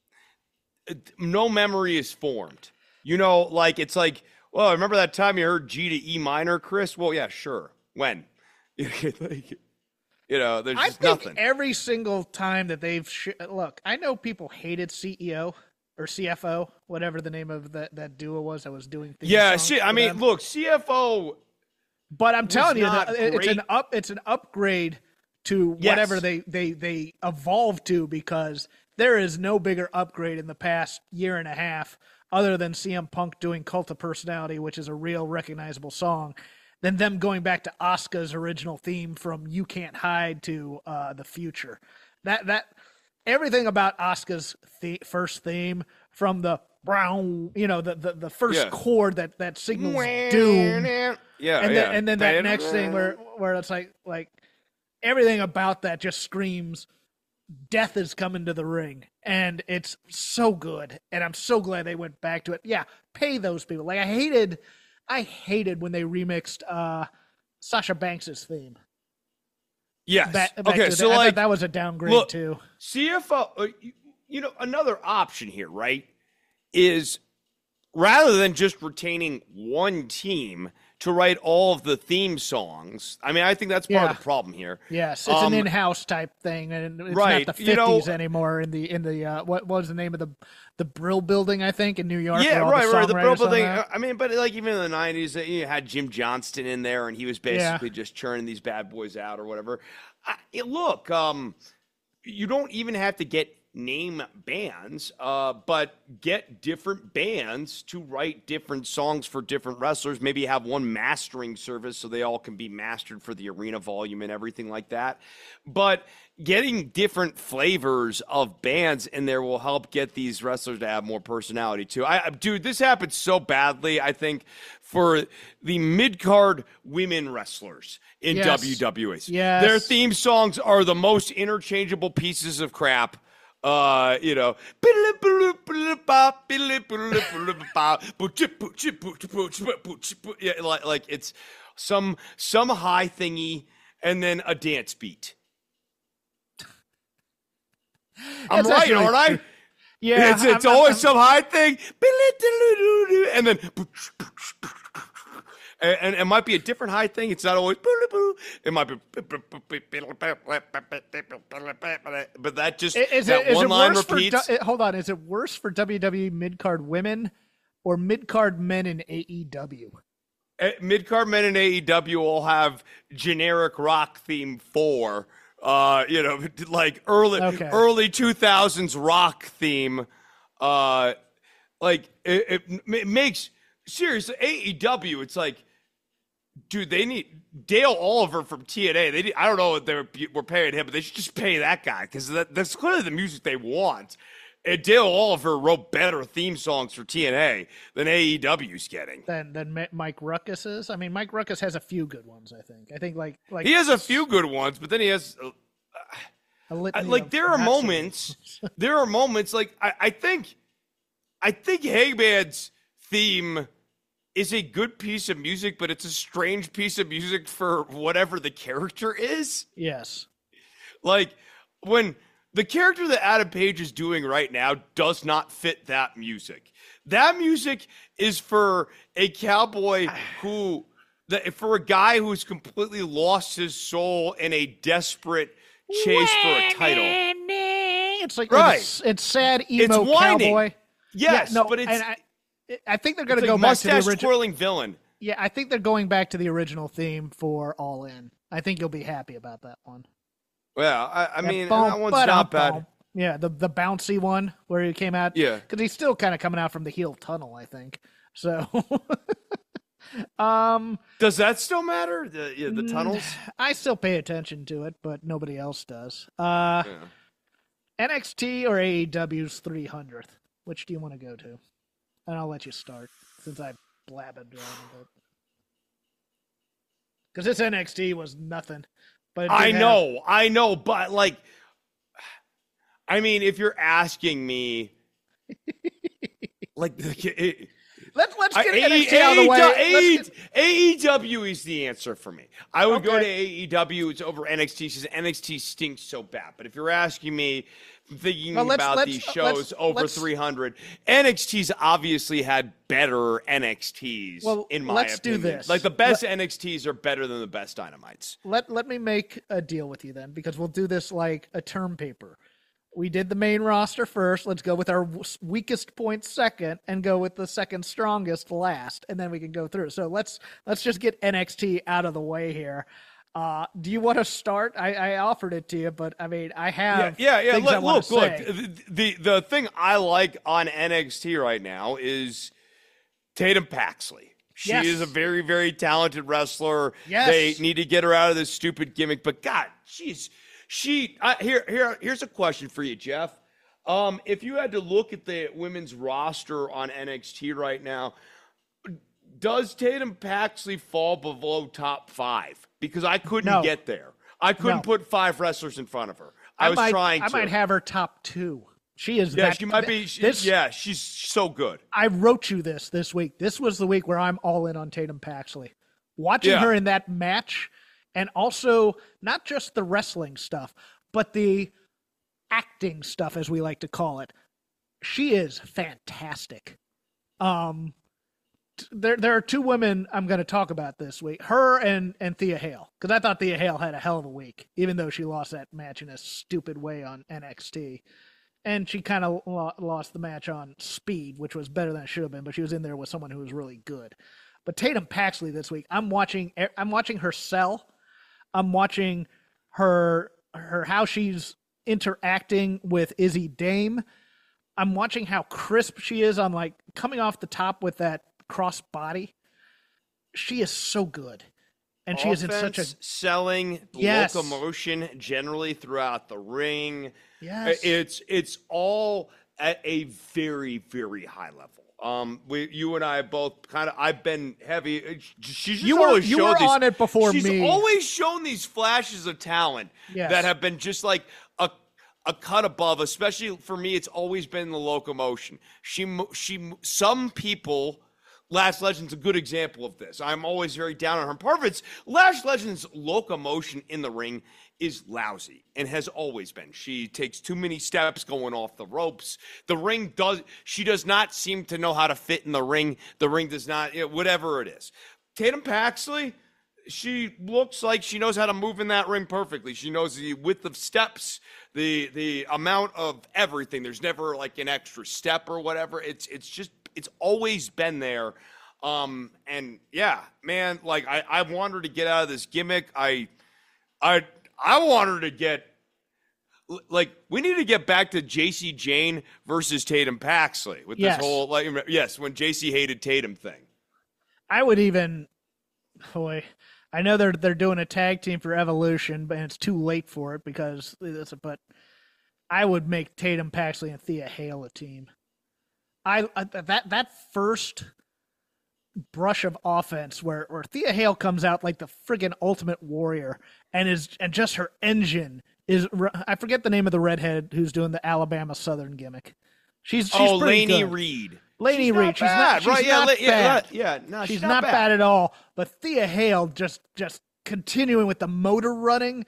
no memory is formed. You know, like it's like, well, remember that time you heard G to E minor, Chris? Well, yeah, sure. When? Like, you know, there's just nothing. Every single time that they've look, I know people hated CEO or CFO, whatever the name of that duo was that was doing things. Yeah, I mean, look, CFO. But I'm telling you, it's an upgrade to whatever they evolved to, because there is no bigger upgrade in the past year and a half, other than CM Punk doing Cult of Personality, which is a real recognizable song, than them going back to Asuka's original theme from You Can't Hide to The Future. That everything about Asuka's first theme, from the brown, you know, the first chord that signals doom. And then that next thing where it's like everything about that just screams death is coming to the ring, and it's so good, and I'm so glad they went back to it. Yeah, pay those people. Like I hated when they remixed Sasha Banks's theme. Yes. Okay, so like, I thought that was a downgrade too. CFO, you know, another option here, right, is rather than just retaining one team to write all of the theme songs. I mean, I think that's part of the problem here. Yes, it's an in-house type thing, and it's not the 50s anymore. In the what was the name of the Brill Building, I think, in New York? Yeah, right. The Brill Building. I mean, but like even in the 90s, you had Jim Johnston in there, and he was basically just churning these bad boys out or whatever. Look, you don't even have to get name bands, but get different bands to write different songs for different wrestlers. Maybe have one mastering service so they all can be mastered for the arena volume and everything like that. But getting different flavors of bands in there will help get these wrestlers to have more personality too. Dude, this happens so badly, I think, for the mid-card women wrestlers in WWE. Yes. Their theme songs are the most interchangeable pieces of crap. You know, yeah, like it's some high thingy and then a dance beat. I'm right, aren't I? Yeah, it's always some high thing, and then. And it might be a different high thing. It's not always. It might be. But that just one line repeats. Hold on. Is it worse for WWE mid-card women or mid-card men in AEW? Mid-card men in AEW will have generic rock theme for, you know, like early 2000s rock theme. Like it makes seriously AEW. It's like. Dude, they need Dale Oliver from TNA. I don't know what they were paying him, but they should just pay that guy, because that's clearly the music they want. And Dale Oliver wrote better theme songs for TNA than AEW's getting. Than Mike Ruckus is? I mean, Mike Ruckus has a few good ones, I think like he has a few good ones, but then he has like there are moments like I think Hangman's theme is a good piece of music, but it's a strange piece of music for whatever the character is. Yes. Like, when the character that Adam Page is doing right now does not fit that music. That music is for a cowboy for a guy who's completely lost his soul in a desperate chase for a title. It's like, it's sad emo cowboy. Yes, but it's... I think they're going to go back to the original twirling villain. Yeah, I think they're going back to the original theme for All In. I think you'll be happy about that one. Well, I mean, that one's not bad. Yeah, the bouncy one where he came out. Yeah, because he's still kind of coming out from the heel tunnel, I think. So Does that still matter? The tunnels? I still pay attention to it, but nobody else does. Yeah. NXT or AEW's 300th? Which do you want to go to? And I'll let you start since I blabbed around a bit. Because this NXT was nothing. But I know, but like, I mean, if you're asking me, like, let's get NXT out of the way. AEW is the answer for me. I would go to AEW. It's over NXT because NXT stinks so bad. But if you're asking me, thinking about these shows over 300, NXT's obviously had better NXTs, in my opinion. Let's do this. Like, the best NXTs are better than the best Dynamites. Let me make a deal with you then, because we'll do this like a term paper. We did the main roster first. Let's go with our weakest point second and go with the second strongest last, and then we can go through. So let's just get NXT out of the way here. Do you want to start? I offered it to you, but I mean, I have things I want to say. The thing I like on NXT right now is Tatum Paxley. She is a very, very talented wrestler. Yes. They need to get her out of this stupid gimmick, but God, here's a question for you, Jeff. If you had to look at the women's roster on NXT right now, does Tatum Paxley fall below top 5? Because I couldn't get there. I couldn't put 5 wrestlers in front of her. I might have her top 2. She is. Yeah, she might be. She's so good. I wrote you this week. This was the week where I'm all in on Tatum Paxley. Watching her in that match, and also not just the wrestling stuff, but the acting stuff, as we like to call it. She is fantastic. There are 2 women I'm going to talk about this week, her and Thea Hale, because I thought Thea Hale had a hell of a week, even though she lost that match in a stupid way on NXT. And she kind of lost the match on speed, which was better than it should have been, but she was in there with someone who was really good. But Tatum Paxley this week, I'm watching her sell. I'm watching her how she's interacting with Izzy Dame. I'm watching how crisp she is on, like, coming off the top with that cross body. She is so good. And she is in such a selling locomotion generally throughout the ring. Yes. It's all at a very, very high level. You and I both I've been heavy. You were on it before me. She's always shown these flashes of talent that have been just like a cut above. Especially for me, it's always been the locomotion. Some people. Lash Legend's a good example of this. I'm always very down on her. Part of it's Lash Legend's locomotion in the ring is lousy and has always been. She takes too many steps going off the ropes. She does not seem to know how to fit in the ring. The ring does not, whatever it is. Tatum Paxley, she looks like she knows how to move in that ring perfectly. She knows the width of steps, the amount of everything. There's never like an extra step or whatever. It's always been there. And yeah, man, like I want her to get out of this gimmick. I want her to get, like, we need to get back to JC Jane versus Tatum Paxley with this whole, like, when JC hated Tatum thing. I would even, I know they're doing a tag team for Evolution, but it's too late for it but I would make Tatum Paxley and Thea Hale a team. That first brush of offense where Thea Hale comes out like the friggin' Ultimate Warrior and just her engine is, I forget the name of the redhead who's doing the Alabama Southern gimmick. She's pretty Lainey good. Reed. Lainey Reed. She's not bad. She's not bad at all. But Thea Hale just continuing with the motor running.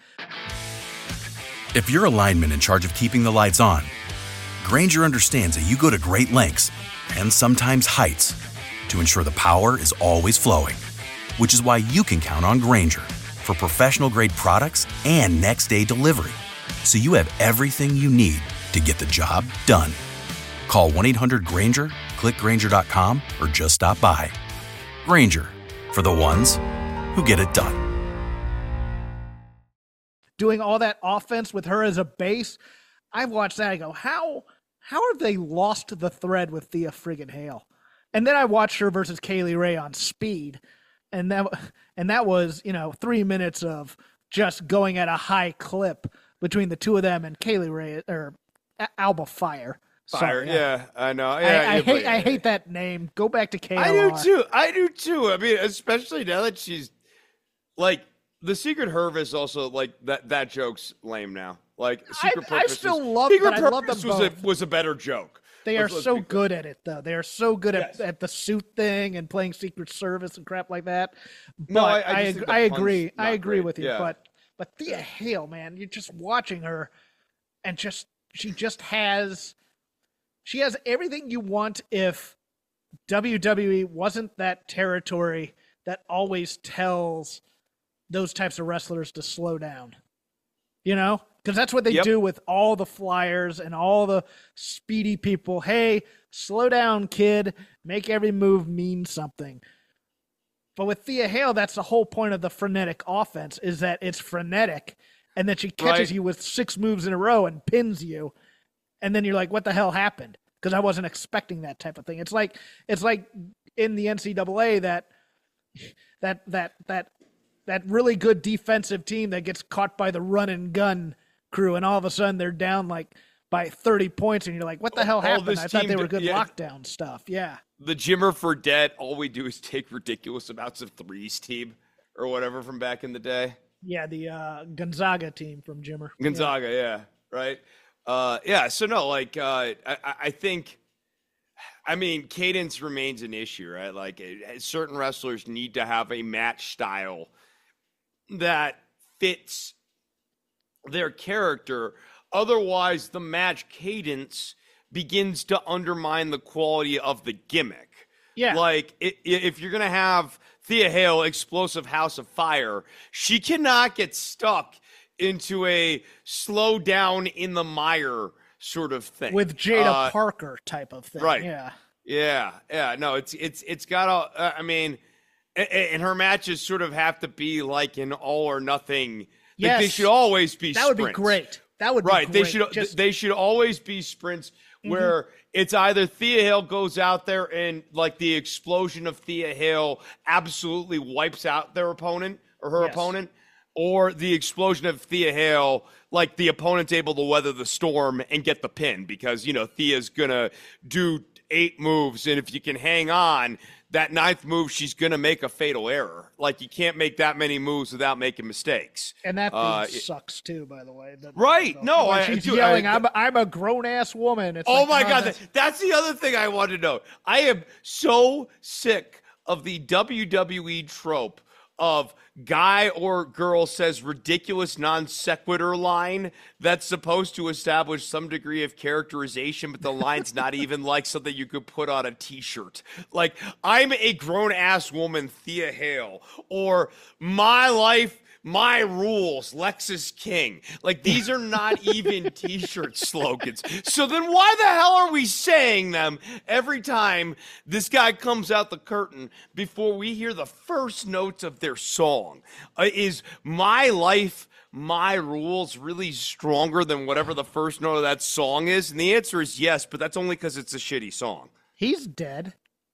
If you're a lineman in charge of keeping the lights on, Grainger understands that you go to great lengths and sometimes heights to ensure the power is always flowing, which is why you can count on Grainger for professional-grade products and next-day delivery, so you have everything you need to get the job done. Call 1-800-GRAINGER, click Grainger.com, or just stop by. Grainger, for the ones who get it done. Doing all that offense with her as a base, I watched that. I go, how have they lost the thread with Thea friggin' Hale? And then I watched her versus Kaylee Ray on Speed, and that was 3 minutes of just going at a high clip between the two of them, and Kaylee Ray or Alba Fire. Fire, yeah, I know. Yeah, I hate that name. Go back to KLR. I do too. I mean, especially now that she's like the Secret Hervis. Also, like that joke's lame now. Like Secret Purpose. I still love them both. Was a better joke. They are so good at it, though. They are so good at the suit thing and playing Secret Service and crap like that. But no, I agree. I agree with you. Yeah. But Thea Hale, man, you're just watching her, and she has everything you want if WWE wasn't that territory that always tells those types of wrestlers to slow down. Because that's what they do with all the flyers and all the speedy people. Hey, slow down, kid. Make every move mean something. But with Thea Hale, that's the whole point of the frenetic offense, is that it's frenetic, and then she catches you with 6 moves in a row and pins you, and then you're like, what the hell happened? Because I wasn't expecting that type of thing. It's like in the NCAA that really good defensive team that gets caught by the run and gun crew, and all of a sudden they're down like by 30 points, and you're like, what the hell happened? I thought they were good lockdown stuff. Yeah. The Jimmer Fredette, all we do is take ridiculous amounts of threes team or whatever from back in the day. Yeah, the Gonzaga team from Jimmer. Gonzaga, yeah, right? So no, like I think, I mean, cadence remains an issue, right? Like certain wrestlers need to have a match style that fits their character. Otherwise, the match cadence begins to undermine the quality of the gimmick. Yeah. Like, if you're going to have Thea Hale, Explosive House of Fire, she cannot get stuck into a slow down in the mire sort of thing. With Jada Parker type of thing. Right. Yeah. Yeah. No, it's got a, I mean, and her matches sort of have to be like an all or nothing. Yes. Like they should always be sprints. That would be great. That would be right. great. They should always be sprints where it's either Thea Hale goes out there and like the explosion of Thea Hale absolutely wipes out their opponent or her opponent, or the explosion of Thea Hale, like the opponent's able to weather the storm and get the pin because, Thea's going to do 8 moves. And if you can hang on, that 9th move, she's going to make a fatal error. Like, you can't make that many moves without making mistakes. And that thing sucks, too, by the way. Right. No, she's yelling, I'm a grown-ass woman. It's my God. That's the other thing I want to know. I am so sick of the WWE trope of guy or girl says ridiculous non sequitur line that's supposed to establish some degree of characterization, but the line's not even like something you could put on a t-shirt. Like, I'm a grown-ass woman, Thea Hale, or my life, my rules, Lexus King. Like, these are not even t-shirt slogans. So then why the hell are we saying them every time this guy comes out the curtain before we hear the first notes of their song? Is my life, my rules really stronger than whatever the first note of that song is? And the answer is yes, but that's only because it's a shitty song. He's dead.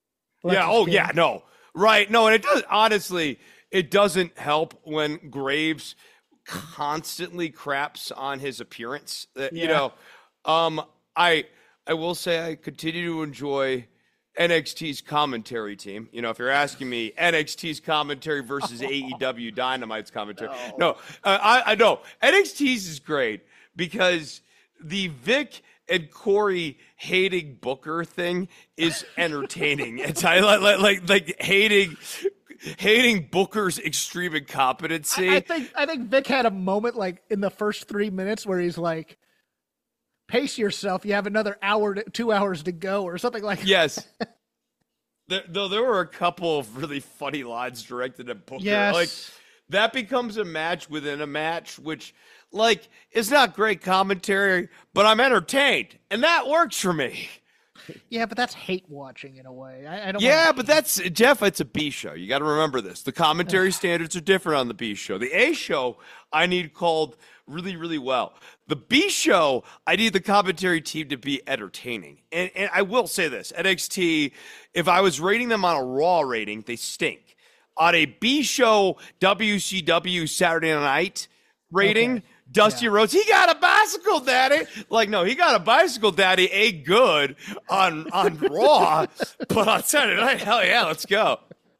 Lexus King. Right. No, and it does, honestly, it doesn't help when Graves constantly craps on his appearance. I will say I continue to enjoy NXT's commentary team. If you're asking me, NXT's commentary versus AEW Dynamite's commentary. No, I know NXT's is great because the Vic and Corey hating Booker thing is entertaining. It's like hating Booker's extreme incompetency. I think Vic had a moment like in the first 3 minutes where he's like, pace yourself. You have another 2 hours to go or something like that. Yes. There were a couple of really funny lines directed at Booker. Yes. Like, that becomes a match within a match, which, like, is not great commentary, but I'm entertained. And that works for me. Yeah, but that's hate watching in a way. I don't. Yeah, but that's Jeff. It's a B show. You got to remember this. The commentary standards are different on the B show. The A show I need called really, really well. The B show I need the commentary team to be entertaining. And I will say this: NXT, if I was rating them on a Raw rating, they stink. On a B show WCW Saturday Night rating. Okay. Dusty Rhodes, he got a bicycle daddy. Like, no, he got a bicycle daddy, good on Raw, but on Saturday night, hell yeah, let's go.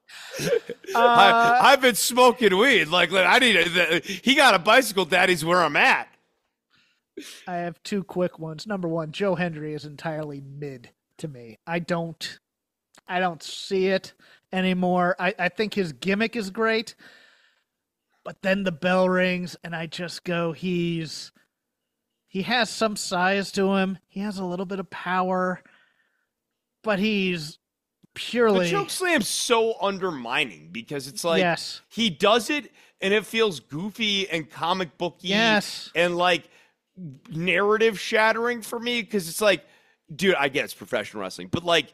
I've been smoking weed. Like I need he got a bicycle daddy's where I'm at. I have two quick ones. Number one, Joe Hendry is entirely mid to me. I don't see it anymore. I think his gimmick is great. But then the bell rings, and I just go, he has some size to him. He has a little bit of power, but he's purely... The chokeslam's so undermining because it's like, yes. He does it, and it feels goofy and comic booky yes. and, like, narrative shattering for me because it's like, dude, I get it's professional wrestling, but, like,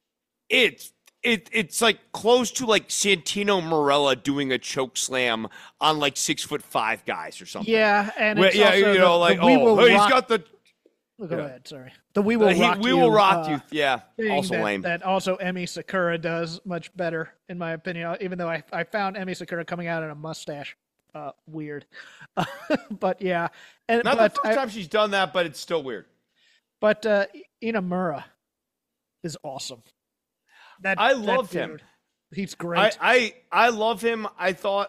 It's like close to like Santino Marella doing a choke slam on like 6'5" guys or something. Yeah, and it's yeah, also you know, like he's got the. Go ahead. Sorry, the We Will Rock You. We Will Rock You. Yeah, also that, lame. That also Emi Sakura does much better in my opinion. Even though I found Emi Sakura coming out in a mustache weird, but yeah, and not the first time she's done that, but it's still weird. But Inamura is awesome. I loved him. He's great. I love him. I thought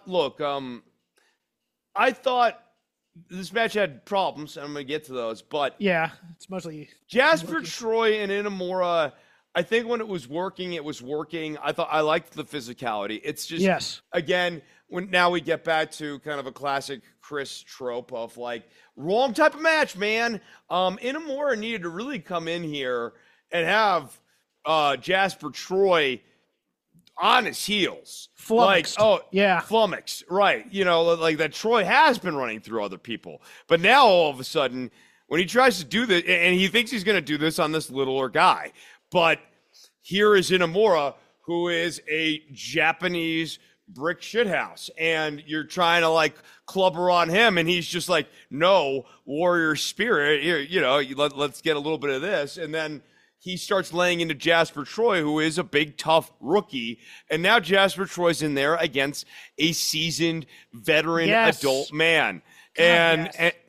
this match had problems, and I'm going to get to those, but yeah, it's mostly Jasper Troy and Inamura. I think when it was working, it was working. I liked the physicality. It's just, yes. Again, now we get back to kind of a classic Chris trope of like, wrong type of match, man. Inamura needed to really come in here and have Jasper Troy on his heels. Flummoxed. Like, yeah. Flummoxed, right. You know, like that Troy has been running through other people. But now all of a sudden, when he tries to do this, and he thinks he's going to do this on this littler guy, but here is Inamura, who is a Japanese brick shithouse, and you're trying to like clubber on him, and he's just like, no, warrior spirit, you know, let's get a little bit of this, and then he starts laying into Jasper Troy, who is a big, tough rookie. And now Jasper Troy's in there against a seasoned, veteran, adult man. And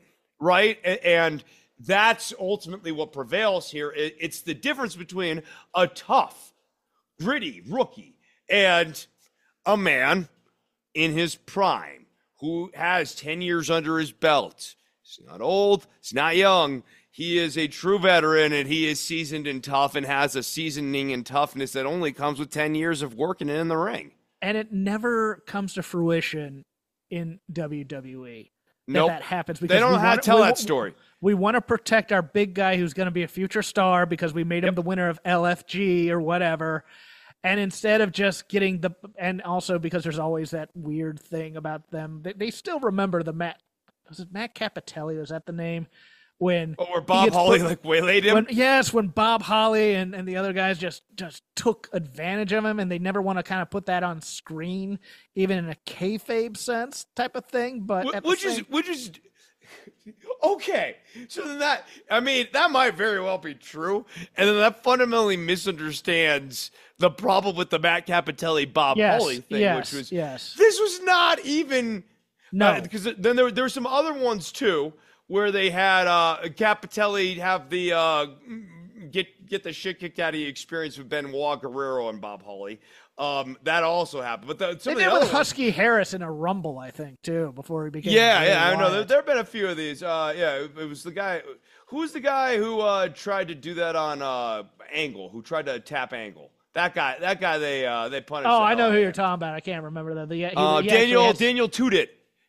that's ultimately what prevails here. It's the difference between a tough, gritty rookie and a man in his prime who has 10 years under his belt. He's not old. He's not young. He is a true veteran, and he is seasoned and tough and has a seasoning and toughness that only comes with 10 years of working in the ring. And it never comes to fruition in WWE. Nope. That happens because they don't know how to tell that story. We want to protect our big guy who's going to be a future star because we made him the winner of LFG or whatever. And instead of just getting and also because there's always that weird thing about them, they still remember was it Matt Capitelli? Was that the name? Where Bob Holly waylaid him? When Bob Holly and the other guys just took advantage of him, and they never want to kind of put that on screen, even in a kayfabe sense type of thing. But which is okay. So then that might very well be true, and then that fundamentally misunderstands the problem with the Matt Capitelli Bob Holly thing, which was this was not even because then there were some other ones too. Where they had Capitelli have the get the shit kicked out of the experience with Benoit Guerrero and Bob Holly. That also happened. But they did with Husky Harris in a Rumble, I think, too, before he became. I know. There have been a few of these. It was the guy. Who was the guy who tried to do that on Angle? Who tried to tap Angle? That guy. They punished. Oh, I know who you're talking about. I can't remember that. Daniel Puder.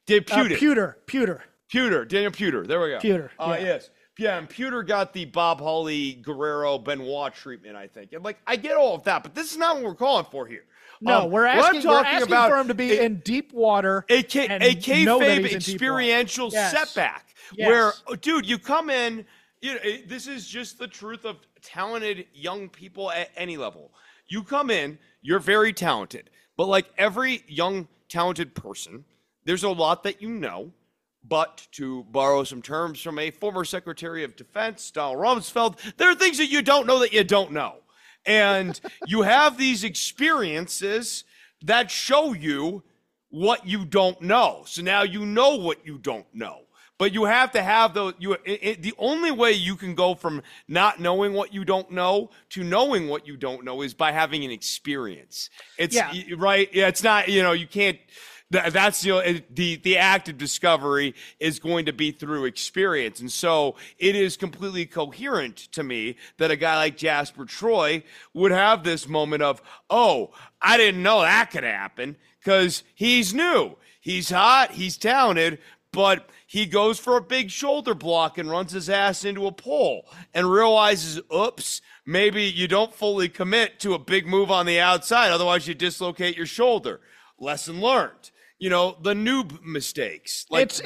Daniel Puder. There we go. Puder. Yes. Yeah, and Puder got the Bob Holly, Guerrero, Benoit treatment, I think. And, I get all of that, but this is not what we're calling for here. No, we're asking for him to be in deep water. A kayfabe experiential setback. Yes. Where, dude, you come in, this is just the truth of talented young people at any level. You come in, you're very talented, but like every young talented person, there's a lot that you know. But to borrow some terms from a former Secretary of Defense, Donald Rumsfeld, there are things that you don't know that you don't know. And you have these experiences that show you what you don't know. So now you know what you don't know. But you have to have those. The only way you can go from not knowing what you don't know to knowing what you don't know is by having an experience. It's right. Yeah, it's not, you can't. That's the act of discovery is going to be through experience. And so it is completely coherent to me that a guy like Jasper Troy would have this moment of, oh, I didn't know that could happen, because he's new. He's hot. He's talented. But he goes for a big shoulder block and runs his ass into a pole and realizes, oops, maybe you don't fully commit to a big move on the outside. Otherwise, you dislocate your shoulder. Lesson learned. The noob mistakes. It's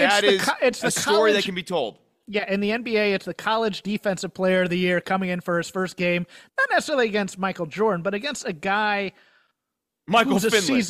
a story that can be told. Yeah, in the NBA, it's the college defensive player of the year coming in for his first game, not necessarily against Michael Jordan, but against a guy who's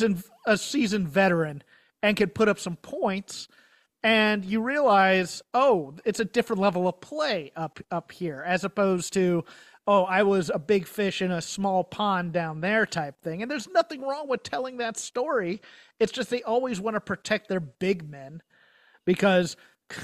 a seasoned veteran and could put up some points. And you realize, oh, it's a different level of play up here, as opposed to, oh, I was a big fish in a small pond down there type thing. And there's nothing wrong with telling that story. It's just they always want to protect their big men because,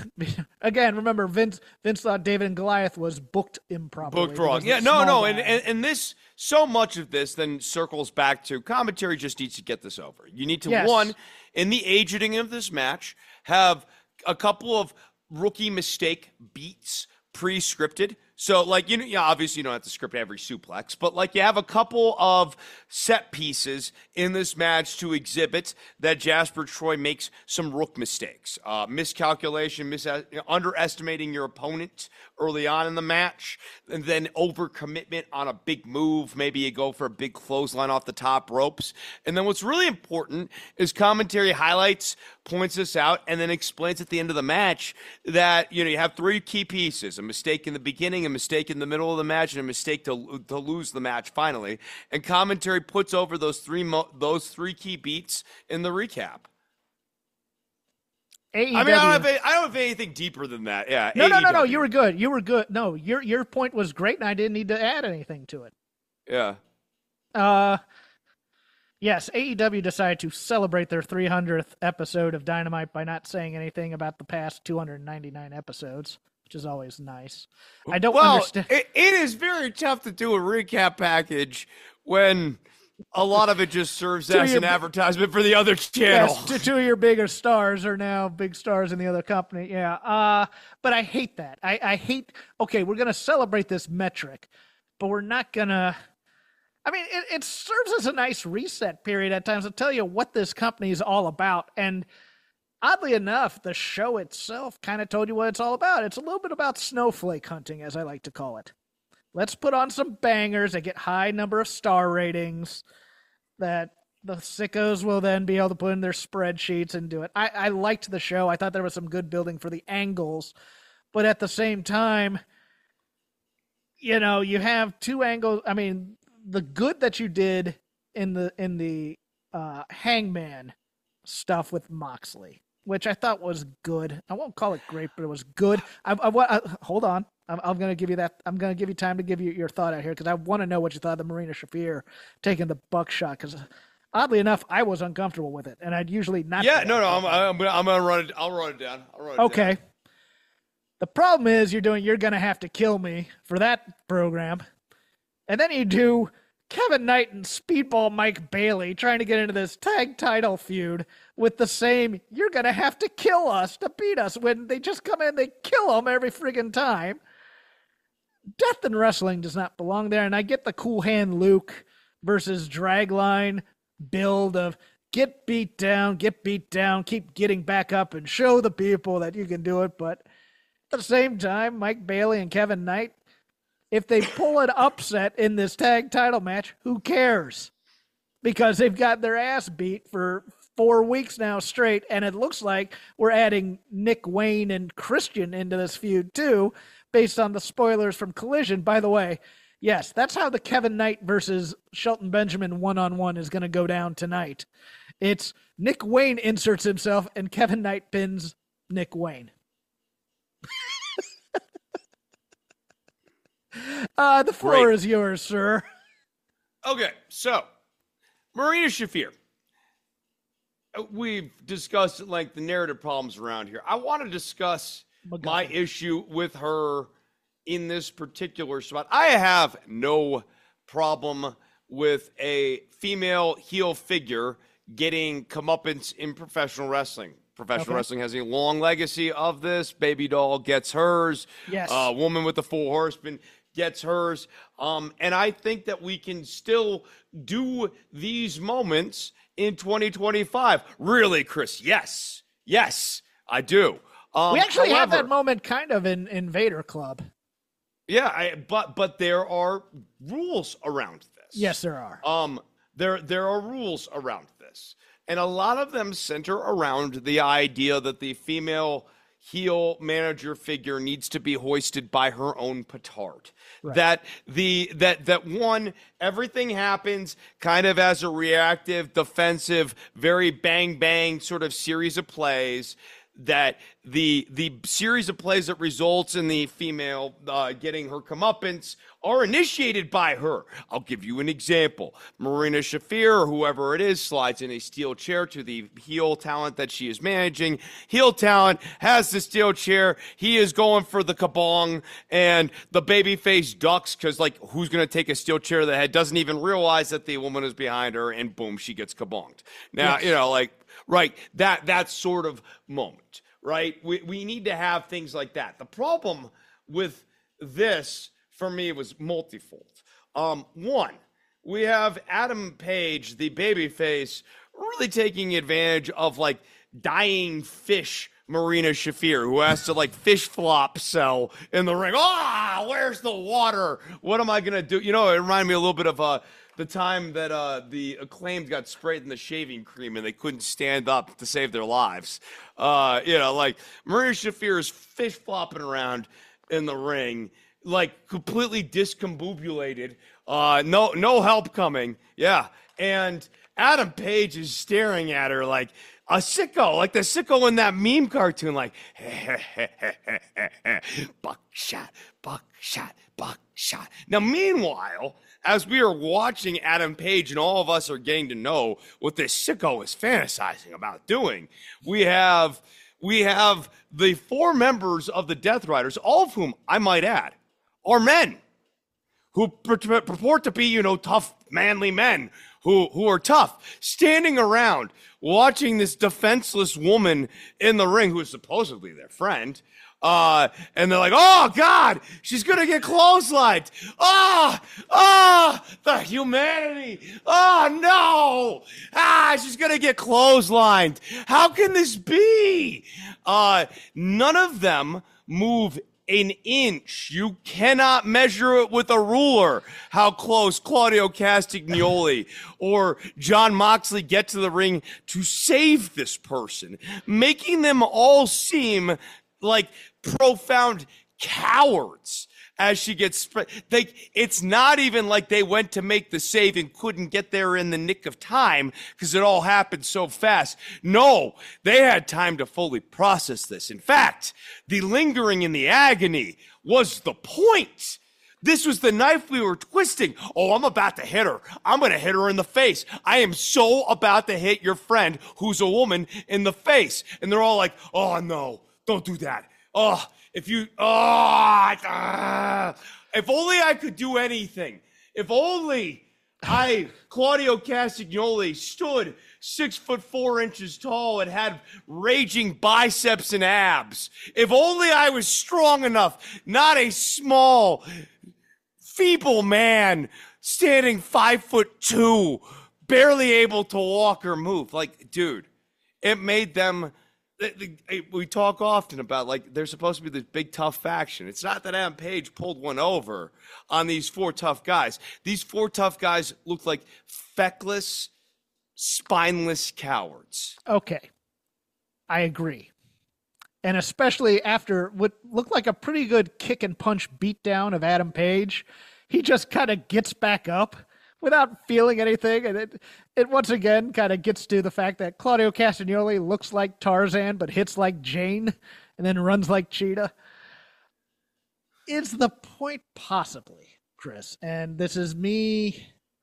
again, remember, Vince thought David and Goliath was booked improperly. Booked wrong. Yeah, no. And this, so much of this then circles back to commentary just needs to get this over. You need to, one, in the agenting of this match, have a couple of rookie mistake beats pre-scripted. So, obviously you don't have to script every suplex, but, you have a couple of set pieces in this match to exhibit that Jasper Troy makes some rook mistakes. Miscalculation, underestimating your opponent early on in the match, and then overcommitment on a big move. Maybe you go for a big clothesline off the top ropes. And then what's really important is commentary highlights, points this out, and then explains at the end of the match that, you have three key pieces: a mistake in the beginning, a mistake in the middle of the match, and a mistake to lose the match finally. And commentary puts over those three key beats in the recap. AEW. I mean, I don't have anything deeper than that. Yeah. No. You were good. No, your point was great, and I didn't need to add anything to it. Yeah. Yes, AEW decided to celebrate their 300th episode of Dynamite by not saying anything about the past 299 episodes, which is always nice. I don't understand. It is very tough to do a recap package when a lot of it just serves as an advertisement for the other channel. Yes, two of your bigger stars are now big stars in the other company. Yeah. But I hate that. I hate, okay, we're going to celebrate this metric, but we're not going to, I mean, it serves as a nice reset period at times to tell you what this company is all about. And oddly enough, the show itself kind of told you what it's all about. It's a little bit about snowflake hunting, as I like to call it. Let's put on some bangers that get high number of star ratings that the sickos will then be able to put in their spreadsheets and do it. I liked the show. I thought there was some good building for the angles. But at the same time, you have two angles. I mean, the good that you did in the Hangman stuff with Moxley, which I thought was good. I won't call it great, but it was good. Hold on. I'm going to give you that. I'm going to give you time to give you your thought out here because I want to know what you thought of Marina Shafir taking the buckshot. Because oddly enough, I was uncomfortable with it, and I'd usually not. Yeah, no. I'm going to run it. I'll run it down. Okay. The problem is you're going to have to kill me for that program, and then you do Kevin Knight and Speedball Mike Bailey trying to get into this tag title feud with the same, you're going to have to kill us to beat us, when they just come in, they kill them every friggin' time. Death in wrestling does not belong there, and I get the Cool Hand Luke versus Dragline build of get beat down, keep getting back up and show the people that you can do it, but at the same time, Mike Bailey and Kevin Knight, if they pull an upset in this tag title match, who cares? Because they've got their ass beat for 4 weeks now straight, and it looks like we're adding Nick Wayne and Christian into this feud too, based on the spoilers from Collision. By the way, Yes, that's how the Kevin Knight versus Shelton Benjamin one-on-one is going to go down tonight. It's Nick Wayne inserts himself and Kevin Knight pins Nick Wayne. The floor is yours, sir. Okay, so Marina Shafir. We've discussed at length the narrative problems around here. I want to discuss my issue with her in this particular spot. I have no problem with a female heel figure getting comeuppance in professional wrestling. Professional wrestling has a long legacy of this. Baby Doll gets hers. Yes. Woman with the Four Horsemen gets hers. And I think that we can still do these moments in 2025. Really, Chris? Yes. Yes, I do. We actually have that moment kind of in Vader Club. Yeah, but there are rules around this. Yes, there are. There are rules around this. And a lot of them center around the idea that the female heel manager figure needs to be hoisted by her own petard. Right. That one, everything happens kind of as a reactive, defensive, very bang bang sort of series of plays. That the series of plays that results in the female getting her comeuppance are initiated by her. I'll give you an example. Marina Shafir, or whoever it is, slides in a steel chair to the heel talent that she is managing. Heel talent has the steel chair. He is going for the kabong, and the babyface ducks because, like, who's going to take a steel chair to the head? Doesn't even realize that the woman is behind her, and boom, she gets kabonged. Now, yes. Right, that sort of moment, right? We need to have things like that. The problem with this, for me, was multifold. One, we have Adam Page, the babyface, really taking advantage of, like, dying fish Marina Shafir, who has to, like, fish flop sell in the ring. Where's the water? What am I going to do? You know, it reminded me a little bit of the time that the Acclaimed got sprayed in the shaving cream and they couldn't stand up to save their lives. Like Marina Shafir is fish flopping around in the ring, like completely discombobulated. No help coming. Yeah. And Adam Page is staring at her like a sicko, like the sicko in that meme cartoon, like, buckshot, buckshot, buckshot. Now, meanwhile, as we are watching Adam Page and all of us are getting to know what this sicko is fantasizing about doing, we have the four members of the Death Riders, all of whom, I might add, are men who purport to be, tough, manly men who are tough, standing around watching this defenseless woman in the ring who is supposedly their friend. And they're like, oh, God, she's going to get clotheslined. The humanity. Oh, no. She's going to get clotheslined. How can this be? None of them move an inch. You cannot measure it with a ruler how close Claudio Castagnoli or Jon Moxley get to the ring to save this person, making them all seem like profound cowards as she gets spread. It's not even like they went to make the save and couldn't get there in the nick of time because it all happened so fast. No, they had time to fully process this. In fact, the lingering in the agony was the point. This was the knife we were twisting. Oh, I'm about to hit her. I'm going to hit her in the face. I am so about to hit your friend who's a woman in the face. And they're all like, oh, no, don't do that. If only I could do anything. If only Claudio Castagnoli, stood 6'4" tall and had raging biceps and abs. If only I was strong enough, not a feeble man standing 5'2", barely able to walk or move. Like, dude, it made them. We talk often about, like, they're supposed to be this big, tough faction. It's not that Adam Page pulled one over on these four tough guys. These four tough guys look like feckless, spineless cowards. Okay. I agree. And especially after what looked like a pretty good kick and punch beatdown of Adam Page, he just kind of gets back up without feeling anything. And it once again kind of gets to the fact that Claudio Castagnoli looks like Tarzan, but hits like Jane and then runs like Cheetah. Is the point possibly, Chris? And this is me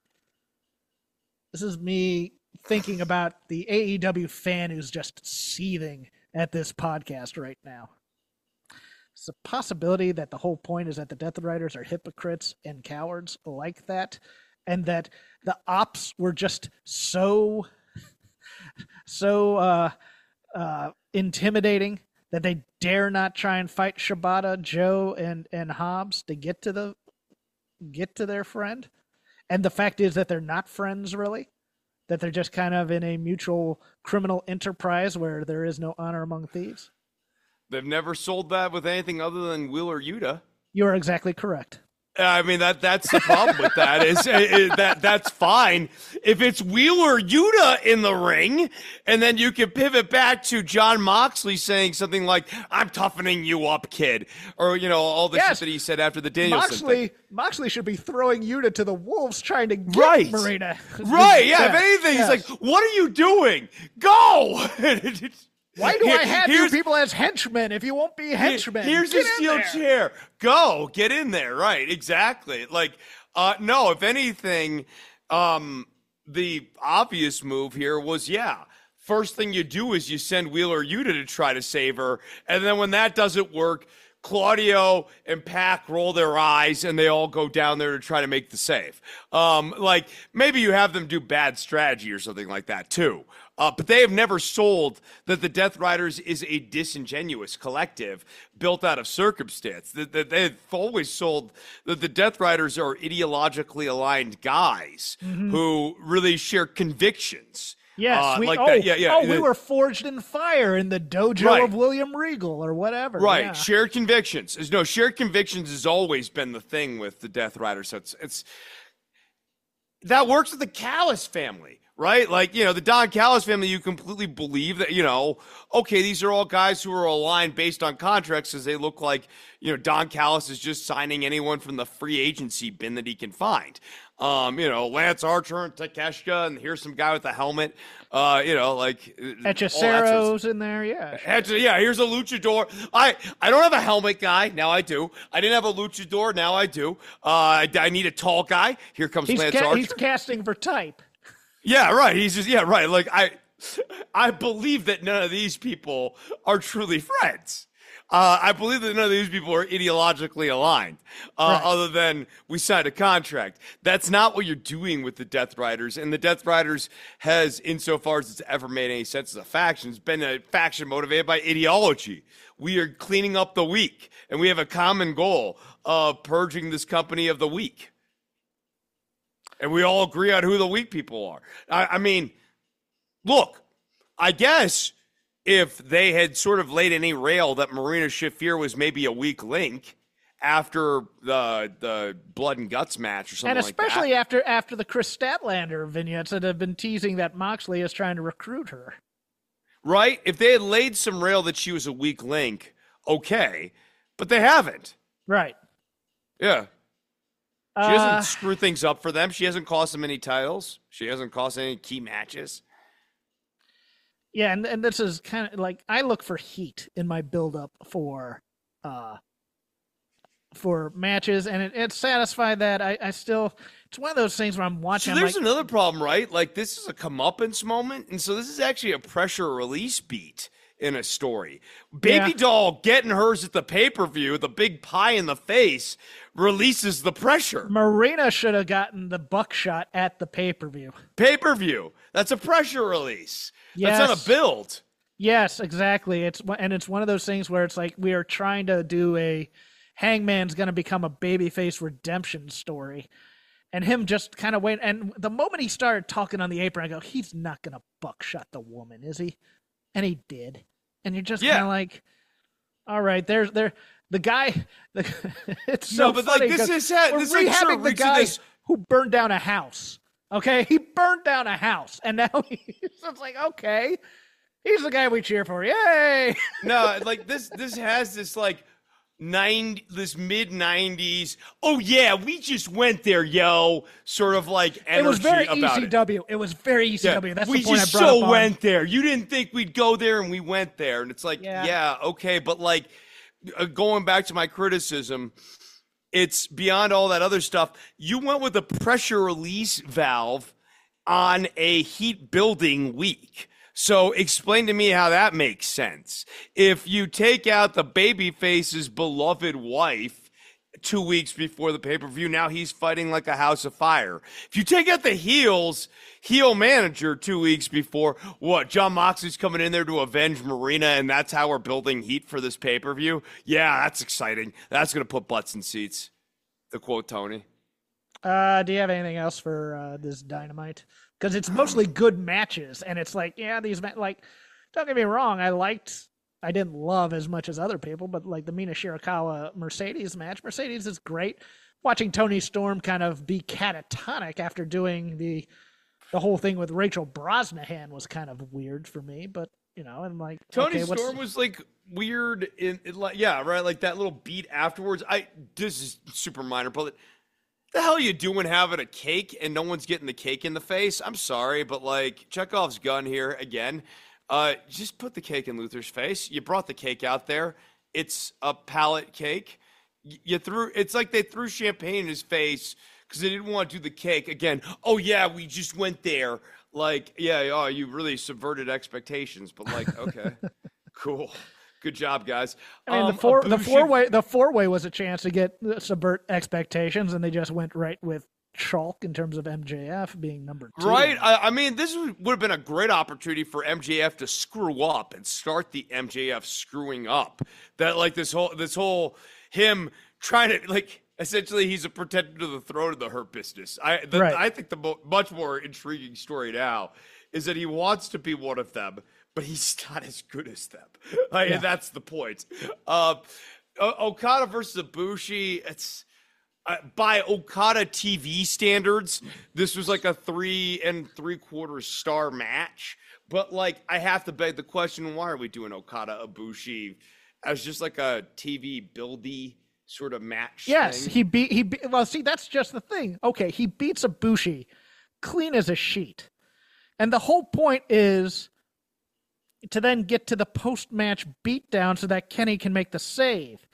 thinking about the AEW fan who's just seething at this podcast right now. It's a possibility that the whole point is that the Death Riders are hypocrites and cowards like that, and that the ops were just so intimidating that they dare not try and fight Shibata, Joe, and Hobbs to get to their friend. And the fact is that they're not friends, really. That they're just kind of in a mutual criminal enterprise where there is no honor among thieves. They've never sold that with anything other than Wheeler Yuta. You are exactly correct. I mean, that's the problem with that is that's fine if it's Wheeler Yuta in the ring, and then you can pivot back to Jon Moxley saying something like, "I'm toughening you up, kid," or all the shit that he said after the Danielson thing. Moxley should be throwing Yuta to the wolves, trying to get Marina. Right? Yeah. If anything, he's like, "What are you doing? Go!" Why do I have you people as henchmen if you won't be henchmen? Here's a steel chair. Go. Get in there. Right. Exactly. Like, no, if anything, the obvious move here was, first thing you do is you send Wheeler Yuta to try to save her. And then when that doesn't work, Claudio and Pac roll their eyes and they all go down there to try to make the save. Like, maybe you have them do bad strategy or something like that too. But they have never sold that the Death Riders is a disingenuous collective built out of circumstance. That they've always sold that the Death Riders are ideologically aligned guys who really share convictions. Yes, we were forged in fire in the dojo of William Regal or whatever. Right, yeah. Shared convictions. Shared convictions has always been the thing with the Death Riders. So it's that works with the Callis family. Right? Like, the Don Callis family, you completely believe that, okay, these are all guys who are aligned based on contracts because they look like, Don Callis is just signing anyone from the free agency bin that he can find. Lance Archer and Takeshita, and here's some guy with a helmet, like Hechicero's in there, yeah. Sure. Here's a luchador. I don't have a helmet guy, now I do. I didn't have a luchador, now I do. I need a tall guy. Here comes Lance Archer. He's casting for type. Yeah, right. He's just, right. Like, I believe that none of these people are truly friends. I believe that none of these people are ideologically aligned, other than we signed a contract. That's not what you're doing with the Death Riders. And the Death Riders has, insofar as it's ever made any sense as a faction, has been a faction motivated by ideology. We are cleaning up the weak, and we have a common goal of purging this company of the weak. And we all agree on who the weak people are. I mean, look, I guess if they had sort of laid any rail that Marina Shafir was maybe a weak link after the blood and guts match or something like that. And especially after the Chris Statlander vignettes that have been teasing that Moxley is trying to recruit her. Right? If they had laid some rail that she was a weak link, okay. But they haven't. Right. Yeah. She doesn't screw things up for them. She hasn't cost them any titles. She hasn't cost any key matches. Yeah, and this is kind of like, I look for heat in my build-up for matches, and it's satisfied that I still, it's one of those things where I'm watching. So there's another problem, right? Like, this is a comeuppance moment, and so this is actually a pressure release beat in a story. Baby Doll getting hers at the pay-per-view, the big pie in the face, releases the pressure. Marina should have gotten the buckshot at the pay-per-view. Pay-per-view. That's a pressure release. Yes. That's not a build. Yes, exactly. It's one of those things where it's like we are trying to do a Hangman's going to become a babyface redemption story. And him just kind of wait. And the moment he started talking on the apron, I go, he's not going to buckshot the woman, is he? And he did. And you're just kind of like, all right, there's the guy. It's so but funny. Like, this we're rehabbing the guy who burned down a house. Okay, he burned down a house, and now it's like, okay, he's the guy we cheer for. Yay! No, like this has this like this mid 90s. Oh yeah, we just went there, yo. Sort of like energy it was very about ECW. It was very ECW. Yeah, That's we the point just I brought up went there. You didn't think we'd go there, and we went there. And it's like, yeah okay, but like going back to my criticism, it's beyond all that other stuff. You went with a pressure release valve on a heat building week. So explain to me how that makes sense. If you take out the babyface's beloved wife 2 weeks before the pay-per-view, now he's fighting like a house of fire. If you take out the heel manager 2 weeks before, what, John Moxley's coming in there to avenge Marina, and that's how we're building heat for this pay-per-view? Yeah, that's exciting. That's going to put butts in seats, to quote Tony. Do you have anything else for this Dynamite? Because it's mostly good matches, and it's like, yeah, these like, don't get me wrong, I didn't love as much as other people, but like the Mina Shirakawa Mercedes match, Mercedes is great. Watching Toni Storm kind of be catatonic after doing the whole thing with Rachel Brosnahan was kind of weird for me, but you know, and like Toni Storm was like weird in like, yeah, right, like that little beat afterwards. This is super minor, but the hell are you doing having a cake and no one's getting the cake in the face? I'm sorry, but like Chekhov's gun here again. Just put the cake in Luther's face. You brought the cake out there. It's a pallet cake. It's like they threw champagne in his face because they didn't want to do the cake again. Oh yeah, we just went there. Like, yeah, oh, you really subverted expectations, but like, okay, cool. Good job, guys. I mean, the four-way was a chance to get subvert expectations, and they just went right with Shulk in terms of MJF being number 2. Right. I mean, this would have been a great opportunity for MJF to screw up and start the MJF screwing up. That like this whole him trying to like essentially he's a pretender to the throne of the Hurt Business. I think the much more intriguing story now is that he wants to be one of them, but he's not as good as them. And that's the point. Okada versus Ibushi, it's by Okada TV standards, this was like a 3 3/4 star match. But like, I have to beg the question: why are we doing Okada Ibushi as just like a TV buildy sort of match? Yes, thing? he beat. Well, see, that's just the thing. Okay, he beats Ibushi clean as a sheet, and the whole point is to then get to the post-match beatdown so that Kenny can make the save.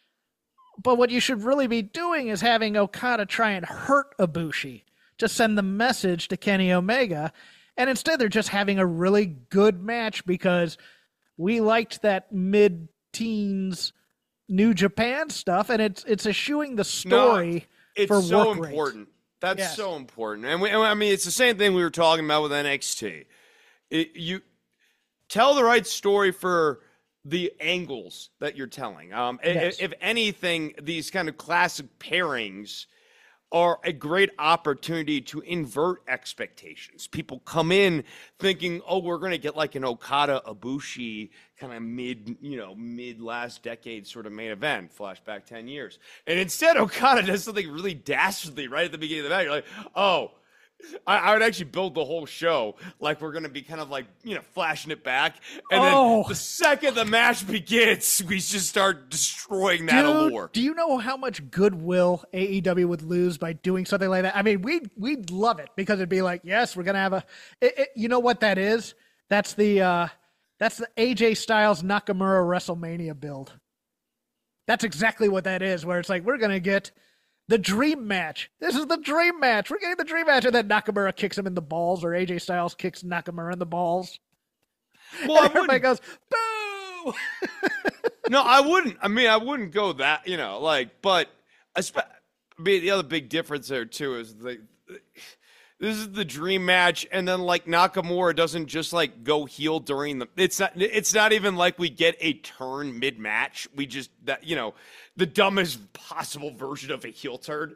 But what you should really be doing is having Okada try and hurt Ibushi to send the message to Kenny Omega, and instead they're just having a really good match because we liked that mid-teens New Japan stuff, and it's eschewing the story for it's so work rate. Important. That's so important. And I mean, it's the same thing we were talking about with NXT. You tell the right story for the angles that you're telling. If anything, these kind of classic pairings are a great opportunity to invert expectations. People come in thinking, oh, we're going to get like an Okada Ibushi kind of mid last decade sort of main event, flashback 10 years. And instead, Okada does something really dastardly right at the beginning of the match. You're like, oh, I would actually build the whole show like we're going to be kind of like, flashing it back. And then the second the match begins, we just start destroying that allure. Do you know how much goodwill AEW would lose by doing something like that? I mean, we'd love it because it'd be like, yes, we're going to have you know what that is? That's the AJ Styles Nakamura WrestleMania build. That's exactly what that is, where it's like, we're going to get the dream match. This is the dream match. We're getting the dream match, and then Nakamura kicks him in the balls, or AJ Styles kicks Nakamura in the balls. Well, and everybody goes, boo! No, I wouldn't. I mean, I wouldn't go that, but the other big difference there, too, is this is the dream match, and then like Nakamura doesn't just like go heel during the. It's not even like we get a turn mid match. We just the dumbest possible version of a heel turn.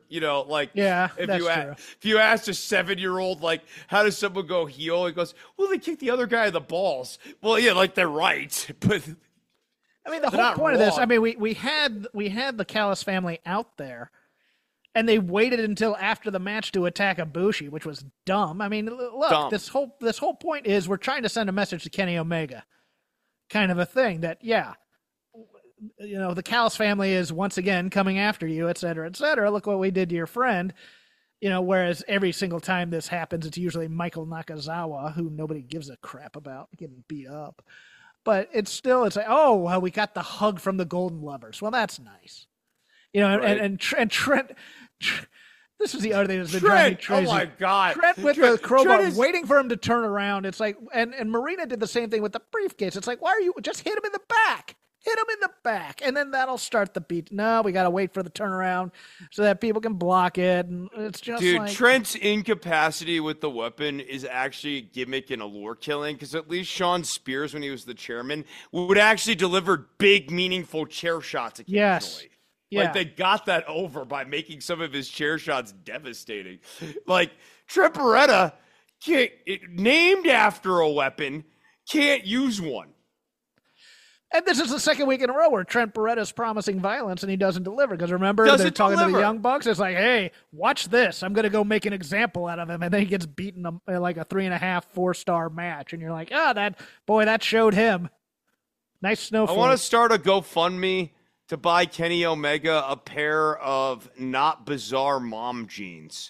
If you asked a 7-year-old like how does someone go heel, he goes, well, they kick the other guy in the balls. Well, yeah, like they're right, but I mean the whole point of this. I mean we had the Callis family out there. And they waited until after the match to attack Ibushi, which was dumb. I mean, look, dumb. This whole point is we're trying to send a message to Kenny Omega, kind of a thing that, the Callis family is once again coming after you, et cetera, et cetera. Look what we did to your friend. Whereas every single time this happens, it's usually Michael Nakazawa, who nobody gives a crap about, getting beat up. But it's like, oh, well, we got the hug from the Golden Lovers. Well, that's nice. Right. and Trent, this is the other thing that's been driving me crazy. Oh my God. Trent with the crowbar, waiting for him to turn around. It's like, and Marina did the same thing with the briefcase. It's like, why are you, just hit him in the back. Hit him in the back, and then that'll start the beat. No, we got to wait for the turnaround so that people can block it, and it's just Trent's incapacity with the weapon is actually a gimmick and allure killing, because at least Sean Spears, when he was the chairman, would actually deliver big, meaningful chair shots occasionally. Yes. Yeah. Like, they got that over by making some of his chair shots devastating. Like, Trent Beretta, named after a weapon, can't use one. And this is the second week in a row where Trent Beretta's promising violence and he doesn't deliver. Because remember, they're talking to the Young Bucks. It's like, hey, watch this. I'm going to go make an example out of him. And then he gets beaten like a 3.5, 4-star match. And you're like, that showed him. Nice snowflake. I want to start a GoFundMe to buy Kenny Omega a pair of not bizarre mom jeans.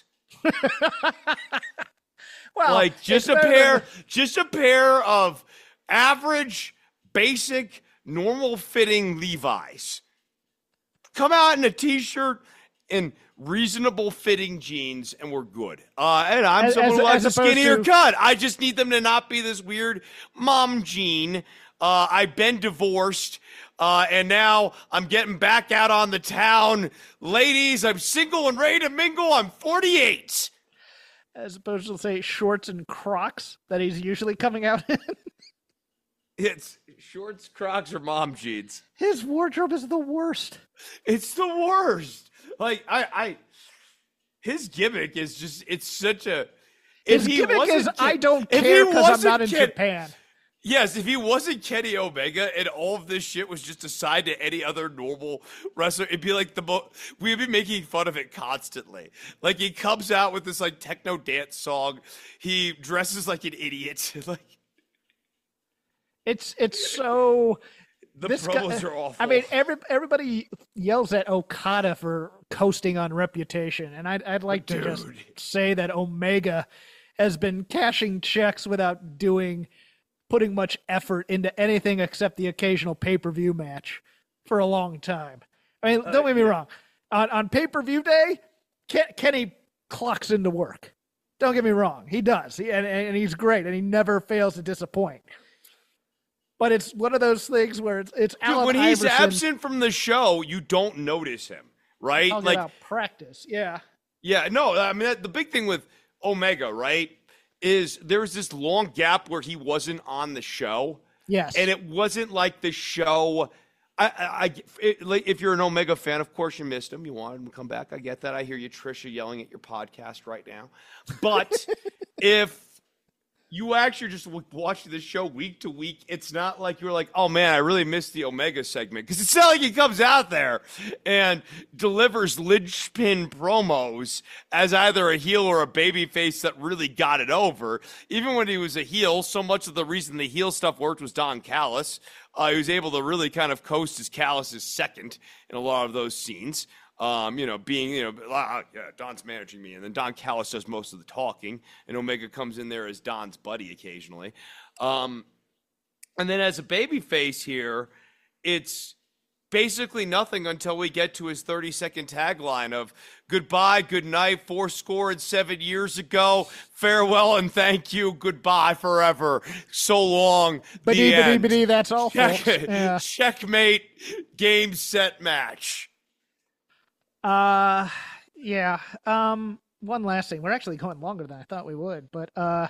Well, like just a pair of average, basic, normal fitting Levi's. Come out in a t-shirt and reasonable fitting jeans and we're good. And I'm someone who likes a skinnier cut. I just need them to not be this weird mom jean. I've been divorced. And now I'm getting back out on the town. Ladies, I'm single and ready to mingle. I'm 48. As opposed to, say, shorts and Crocs that he's usually coming out in. It's shorts, Crocs, or mom jeans. His wardrobe is the worst. It's the worst. Like, his gimmick is just, it's such a... His gimmick is, I don't care because I'm not in Japan. Yes, if he wasn't Kenny Omega and all of this shit was just assigned to any other normal wrestler, it'd be like we'd be making fun of it constantly. Like, he comes out with this, like, techno dance song. He dresses like an idiot. Like... It's so... The promos are awful. I mean, everybody yells at Okada for coasting on reputation, and I'd like to just say that Omega has been cashing checks without putting much effort into anything except the occasional pay-per-view match for a long time. I mean, don't get me wrong. On pay-per-view day, Kenny clocks into work. Don't get me wrong. He does. And he's great, and he never fails to disappoint. But it's one of those things where it's Allen when Iverson. He's absent from the show, you don't notice him, right? Talking about practice, yeah. Yeah, no, I mean, the big thing with Omega, right, is there was this long gap where he wasn't on the show. Yes. And it wasn't like the show. If you're an Omega fan, of course you missed him. You wanted him to come back. I get that. I hear you, Trisha, yelling at your podcast right now. But if you actually just watch this show week to week, it's not like you're like, oh man, I really missed the Omega segment. Because it's not like he comes out there and delivers linchpin promos as either a heel or a babyface that really got it over. Even when he was a heel, so much of the reason the heel stuff worked was Don Callis. He was able to really kind of coast as Callis' second in a lot of those scenes. Don's managing me, and then Don Callis does most of the talking, and Omega comes in there as Don's buddy occasionally. And then as a babyface here, it's basically nothing until we get to his 30-second tagline of goodbye, good night, 7 years ago, farewell and thank you, goodbye forever, so long, the end. That's all, folks. Yeah. Checkmate, game, set, match. Yeah. One last thing. We're actually going longer than I thought we would, but not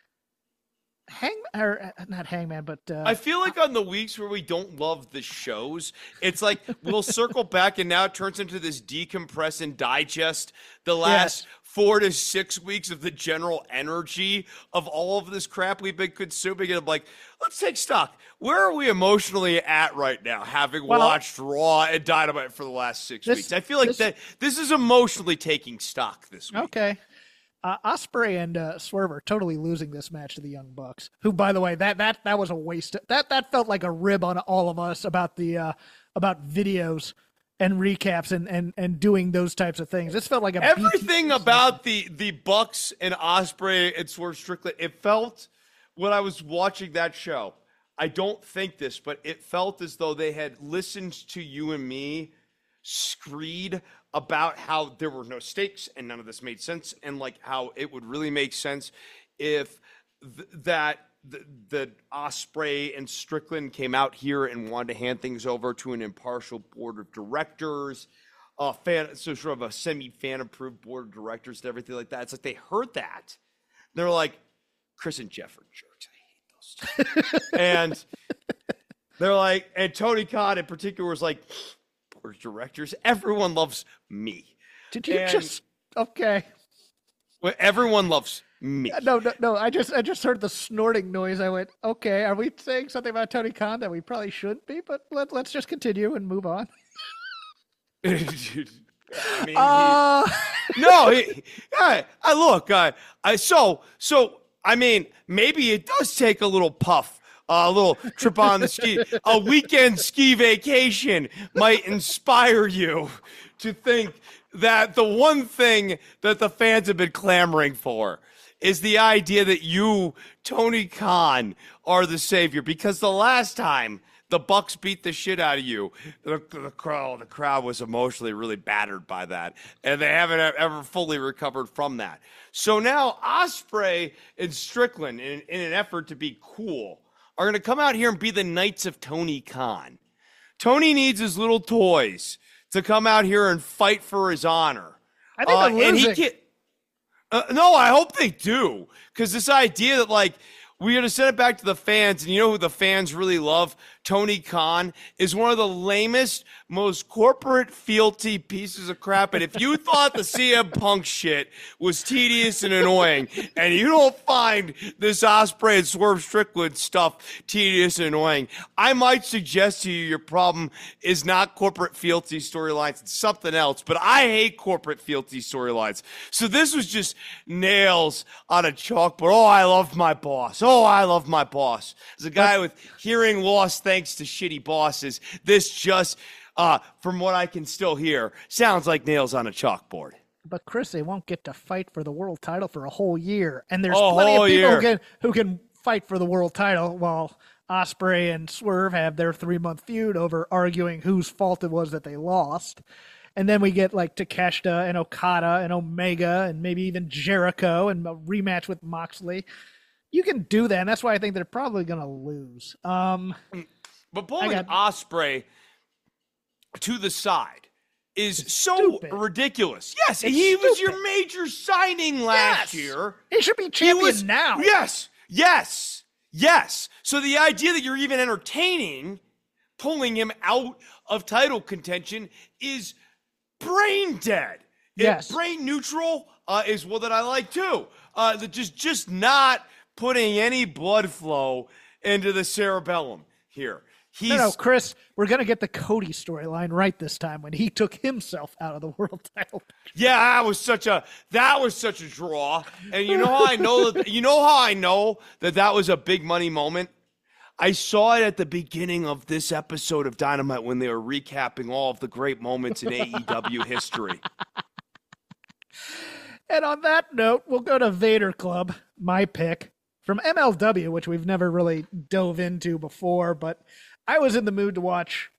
Hangman, but I feel like on the weeks where we don't love the shows, it's like we'll circle back and now it turns into this decompress and digest the last 4 to 6 weeks of the general energy of all of this crap we've been consuming. And I'm like, let's take stock. Where are we emotionally at right now, having watched Raw and Dynamite for the last 6 weeks? I feel like this is emotionally taking stock this week. Okay. Ospreay and Swerve are totally losing this match to the Young Bucks, who, by the way, that was a waste. That felt like a rib on all of us about the about videos and recaps and doing those types of things. This felt like everything about the Bucks and Ospreay and Swerve Strickland. It felt when I was watching that show. I don't think this, but it felt as though they had listened to you and me screed about how there were no stakes and none of this made sense, and like how it would really make sense if the Ospreay and Strickland came out here and wanted to hand things over to an impartial board of directors, so sort of a semi-fan approved board of directors and everything like that. It's like they heard that. They're like, Chris and Jeff are jerks. I hate those two. And they're like, and Tony Khan in particular was like, board of directors, everyone loves me. Did you okay? Well, everyone loves me. No. I just heard the snorting noise. I went, okay, are we saying something about Tony Khan that we probably shouldn't be? But let's just continue and move on. I mean, maybe it does take a little puff, a little trip on the ski, a weekend ski vacation might inspire you to think that the one thing that the fans have been clamoring for is the idea that you, Tony Khan, are the savior. Because the last time the Bucks beat the shit out of you, the crowd was emotionally really battered by that, and they haven't ever fully recovered from that. So now Ospreay and Strickland, in an effort to be cool, are going to come out here and be the Knights of Tony Khan. Tony needs his little toys to come out here and fight for his honor. I think they're losing. No, I hope they do, because this idea that, like, we're going to send it back to the fans, and you know who the fans really love? Tony Khan is one of the lamest, most corporate fealty pieces of crap. And if you thought the CM Punk shit was tedious and annoying, and you don't find this Ospreay and Swerve Strickland stuff tedious and annoying, I might suggest to you your problem is not corporate fealty storylines, it's something else. But I hate corporate fealty storylines. So this was just nails on a chalkboard. Oh, I love my boss. Oh, I love my boss. As a guy with hearing loss thanks to shitty bosses, this just, from what I can still hear, sounds like nails on a chalkboard. But Chris, they won't get to fight for the world title for a whole year, and there's plenty of people who can fight for the world title while Ospreay and Swerve have their 3-month feud over arguing whose fault it was that they lost. And then we get like Takeshita and Okada and Omega and maybe even Jericho and a rematch with Moxley. You can do that, and that's why I think they're probably going to lose. But pulling Ospreay to the side is so ridiculous. Yes, he was your major signing last year. He should be champion now. Yes. So the idea that you're even entertaining pulling him out of title contention is brain dead. Yes. Brain neutral is one that I like too. Just not putting any blood flow into the cerebellum here. No, Chris, we're going to get the Cody storyline right this time when he took himself out of the world title. Yeah, that was such a draw. And you know how I know that was a big money moment? I saw it at the beginning of this episode of Dynamite when they were recapping all of the great moments in AEW history. And on that note, we'll go to Vader Club, my pick, from MLW, which we've never really dove into before, but I was in the mood to watch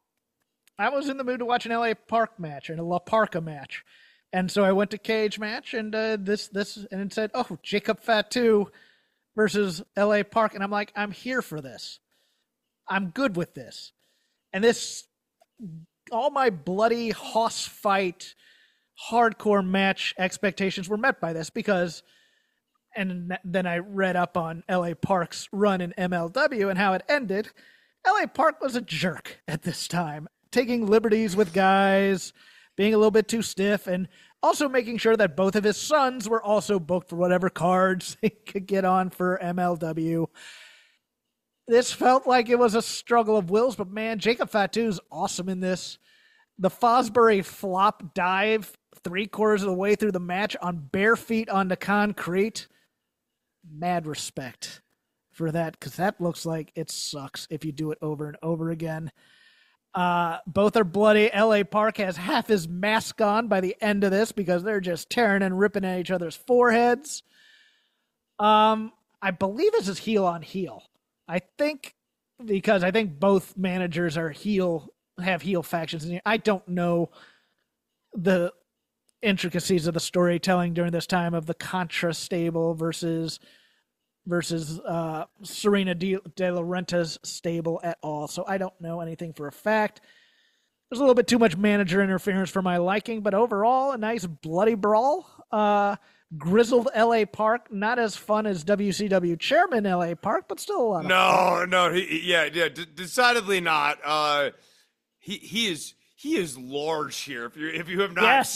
an LA Park match and a La Parka match. And so I went to Cage Match and and it said, oh, Jacob Fatu versus LA Park. And I'm like, I'm here for this. I'm good with this. And all my bloody hoss fight, hardcore match expectations were met by this because, and then I read up on LA Park's run in MLW and how it ended. LA Park was a jerk at this time, taking liberties with guys, being a little bit too stiff, and also making sure that both of his sons were also booked for whatever cards they could get on for MLW. This felt like it was a struggle of wills, but man, Jacob Fatu's awesome in this. The Fosbury flop dive 3/4 of the way through the match on bare feet on the concrete. Mad respect for that, because that looks like it sucks if you do it over and over again. Both are bloody. LA Park has half his mask on by the end of this because they're just tearing and ripping at each other's foreheads. I believe this is heel on heel. I think both managers are have heel factions. I don't know the intricacies of the storytelling during this time of the Contra stable versus Serena De La Renta's stable at all. So I don't know anything for a fact. There's a little bit too much manager interference for my liking, but overall, a nice bloody brawl. Grizzled LA Park, not as fun as WCW chairman LA Park, but still a lot of fun. Decidedly not. He is large here. If you have not,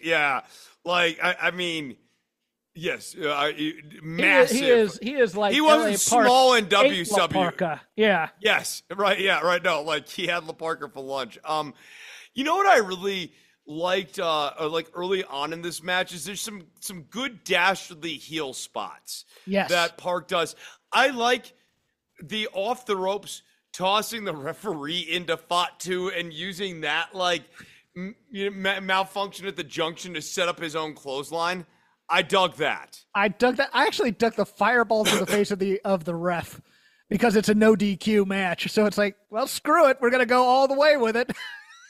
I mean, yes, massive. He is like he wasn't LA small in Park WCW. Yeah. Yes. Right. Yeah. Right. No. Like he had La Parker for lunch. You know what I really liked like early on in this match is there's some good dastardly heel spots. Yes. That Park does. I like the off the ropes tossing the referee into Fatu and using that like malfunction at the junction to set up his own clothesline. I dug that. I actually dug the fireball to the face of the ref because it's a no DQ match. So it's like, well, screw it. We're going to go all the way with it.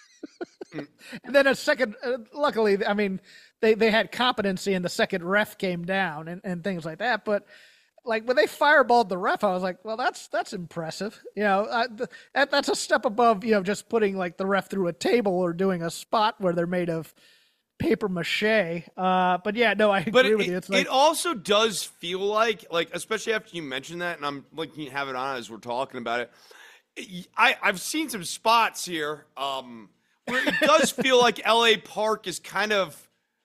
And then a second, luckily, I mean, they had competency and the second ref came down and things like that. But like when they fireballed the ref, I was like, well, that's impressive. You know, that's a step above, you know, just putting like the ref through a table or doing a spot where they're made of paper mache. But yeah, no, I agree with you. It's like, it also does feel like, especially after you mentioned that, and I'm looking to have it on as we're talking about it. I've seen some spots here where it does feel like LA Park is kind of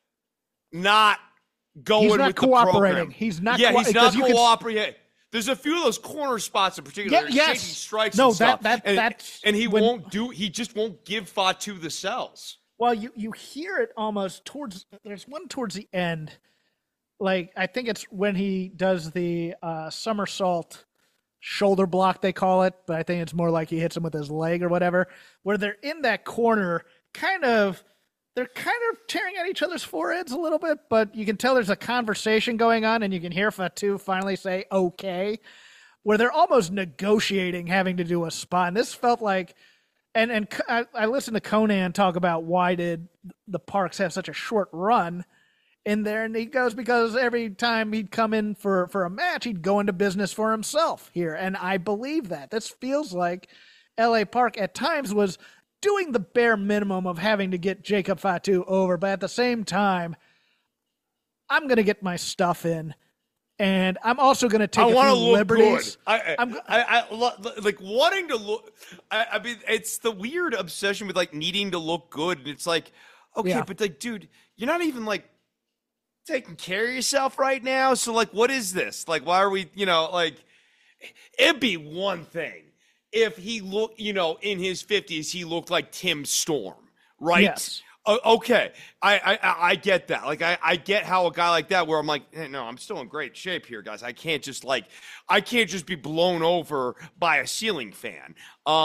not going he's not with cooperating. The program. He's not. Yeah, he's not cooperating. There's a few of those corner spots in particular. Yes. Shaky strikes. No, and stuff. that's and he won't do. He just won't give Fatu the cells. Well, you hear it almost there's one towards the end. Like, I think it's when he does the somersault shoulder block, they call it, but I think it's more like he hits him with his leg or whatever, where they're in that corner, they're kind of tearing at each other's foreheads a little bit, but you can tell there's a conversation going on, and you can hear Fatu finally say, okay, where they're almost negotiating having to do a spot. And this felt like, and I listened to Conan talk about why did the Parks have such a short run in there, and he goes, because every time he'd come in for a match, he'd go into business for himself here, and I believe that. This feels like LA Park at times was doing the bare minimum of having to get Jacob Fatu over, but at the same time, I'm going to get my stuff in, and I'm also going to take a few liberties. I like wanting to look. I mean, it's the weird obsession with like needing to look good, and it's like, okay, yeah. But like, dude, you're not even like taking care of yourself right now. So like, what is this? Like, why are we? You know, like, it'd be one thing if he looked, you know, in his 50s, he looked like Tim Storm, right? Yes. Okay, I get that. Like, I get how a guy like that, where I'm like, hey, no, I'm still in great shape here, guys. I can't just be blown over by a ceiling fan.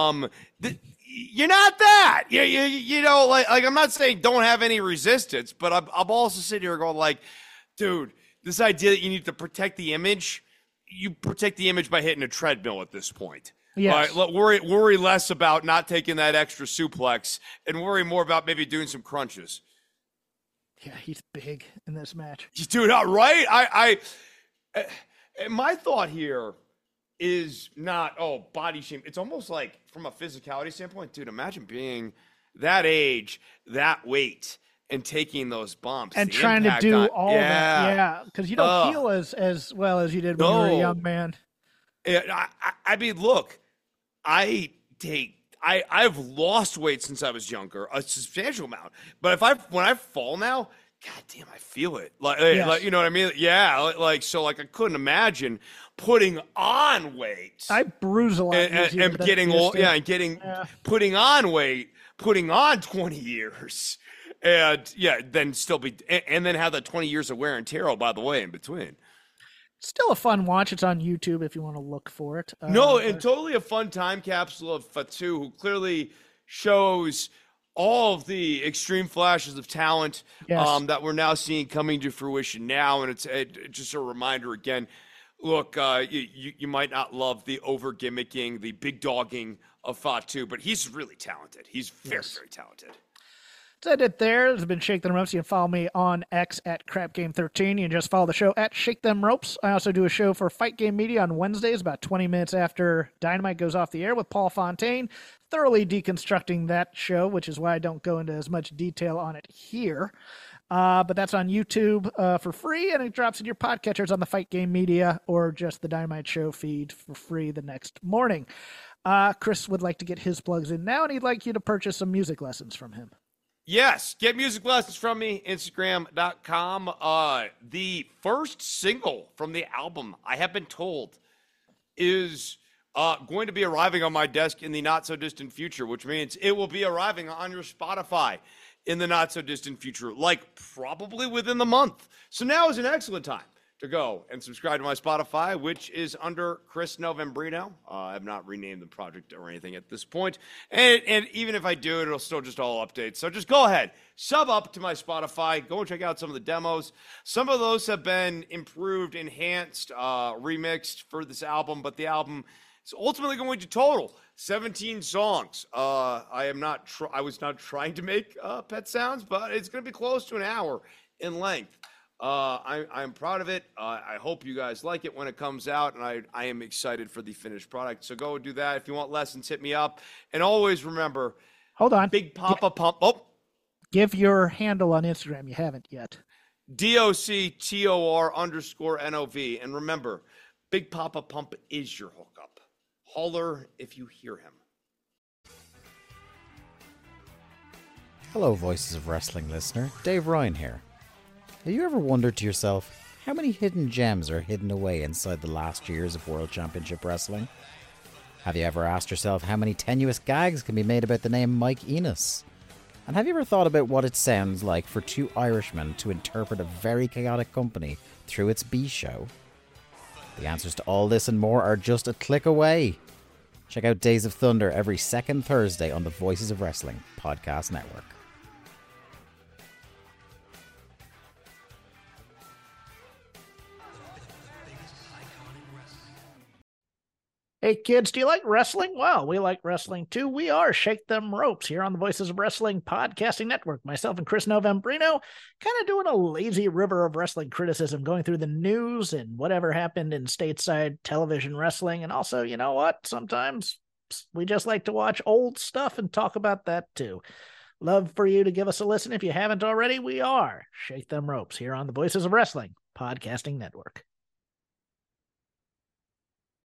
You're not that. You know, like I'm not saying don't have any resistance, but I'm also sitting here going like, dude, this idea that you need to protect the image, you protect the image by hitting a treadmill at this point. Yes. All right, worry less about not taking that extra suplex and worry more about maybe doing some crunches. Yeah, he's big in this match. Dude, right? I my thought here is not, body shame. It's almost like from a physicality standpoint, dude, imagine being that age, that weight, and taking those bumps. And trying to do all that. Yeah, because you don't heal as well as you did when you were a young man. I mean, look, I've lost weight since I was younger, a substantial amount. But when I fall now, God damn, I feel it. Like, you know what I mean? Yeah, so I couldn't imagine putting on weight. I bruise a lot and getting old. Yeah, and putting on weight, putting on 20 years, and then still and then have the 20 years of wear and tear. By the way, in between. Still a fun watch. It's on YouTube if you want to look for it. And totally a fun time capsule of Fatu, who clearly shows all of the extreme flashes of talent that we're now seeing coming to fruition now. And it's just a reminder again, look, you might not love the over gimmicking, the big dogging of Fatu, but he's really talented. He's very, very talented. That's it there. This has been Shake Them Ropes. You can follow me on X at CrapGame13. You can just follow the show at Shake Them Ropes. I also do a show for Fight Game Media on Wednesdays, about 20 minutes after Dynamite goes off the air with Paul Fontaine, thoroughly deconstructing that show, which is why I don't go into as much detail on it here. But that's on YouTube for free, and it drops in your podcatchers on the Fight Game Media or just the Dynamite Show feed for free the next morning. Chris would like to get his plugs in now, and he'd like you to purchase some music lessons from him. Yes, get music lessons from me, Instagram.com. The first single from the album, I have been told, is going to be arriving on my desk in the not-so-distant future, which means it will be arriving on your Spotify in the not-so-distant future, like probably within the month. So now is an excellent time to go and subscribe to my Spotify, which is under Chris Novembrino. I have not renamed the project or anything at this point. And even if I do, it'll still just all update. So just go ahead, sub up to my Spotify, go and check out some of the demos. Some of those have been improved, enhanced, remixed for this album, but the album is ultimately going to total 17 songs. I was not trying to make Pet Sounds, but it's going to be close to an hour in length. I'm proud of it. I hope you guys like it when it comes out, and I am excited for the finished product. So go do that. If you want lessons, hit me up. And always remember, hold on, Big Papa Pump. Oh, give your handle on Instagram. You haven't yet. DOCTOR_NOV. And remember, Big Papa Pump is your hookup. Holler if you hear him. Hello, Voices of Wrestling listener. Dave Ryan here. Have you ever wondered to yourself how many hidden gems are hidden away inside the last years of World Championship Wrestling? Have you ever asked yourself how many tenuous gags can be made about the name Mike Enos? And have you ever thought about what it sounds like for two Irishmen to interpret a very chaotic company through its B-show? The answers to all this and more are just a click away. Check out Days of Thunder every second Thursday on the Voices of Wrestling podcast network. Hey kids, do you like wrestling? Well, we like wrestling too. We are Shake Them Ropes here on the Voices of Wrestling podcasting network. Myself and Chris Novembrino kind of doing a lazy river of wrestling criticism, going through the news and whatever happened in stateside television wrestling. And also, you know what? Sometimes we just like to watch old stuff and talk about that too. Love for you to give us a listen. If you haven't already, we are Shake Them Ropes here on the Voices of Wrestling podcasting network.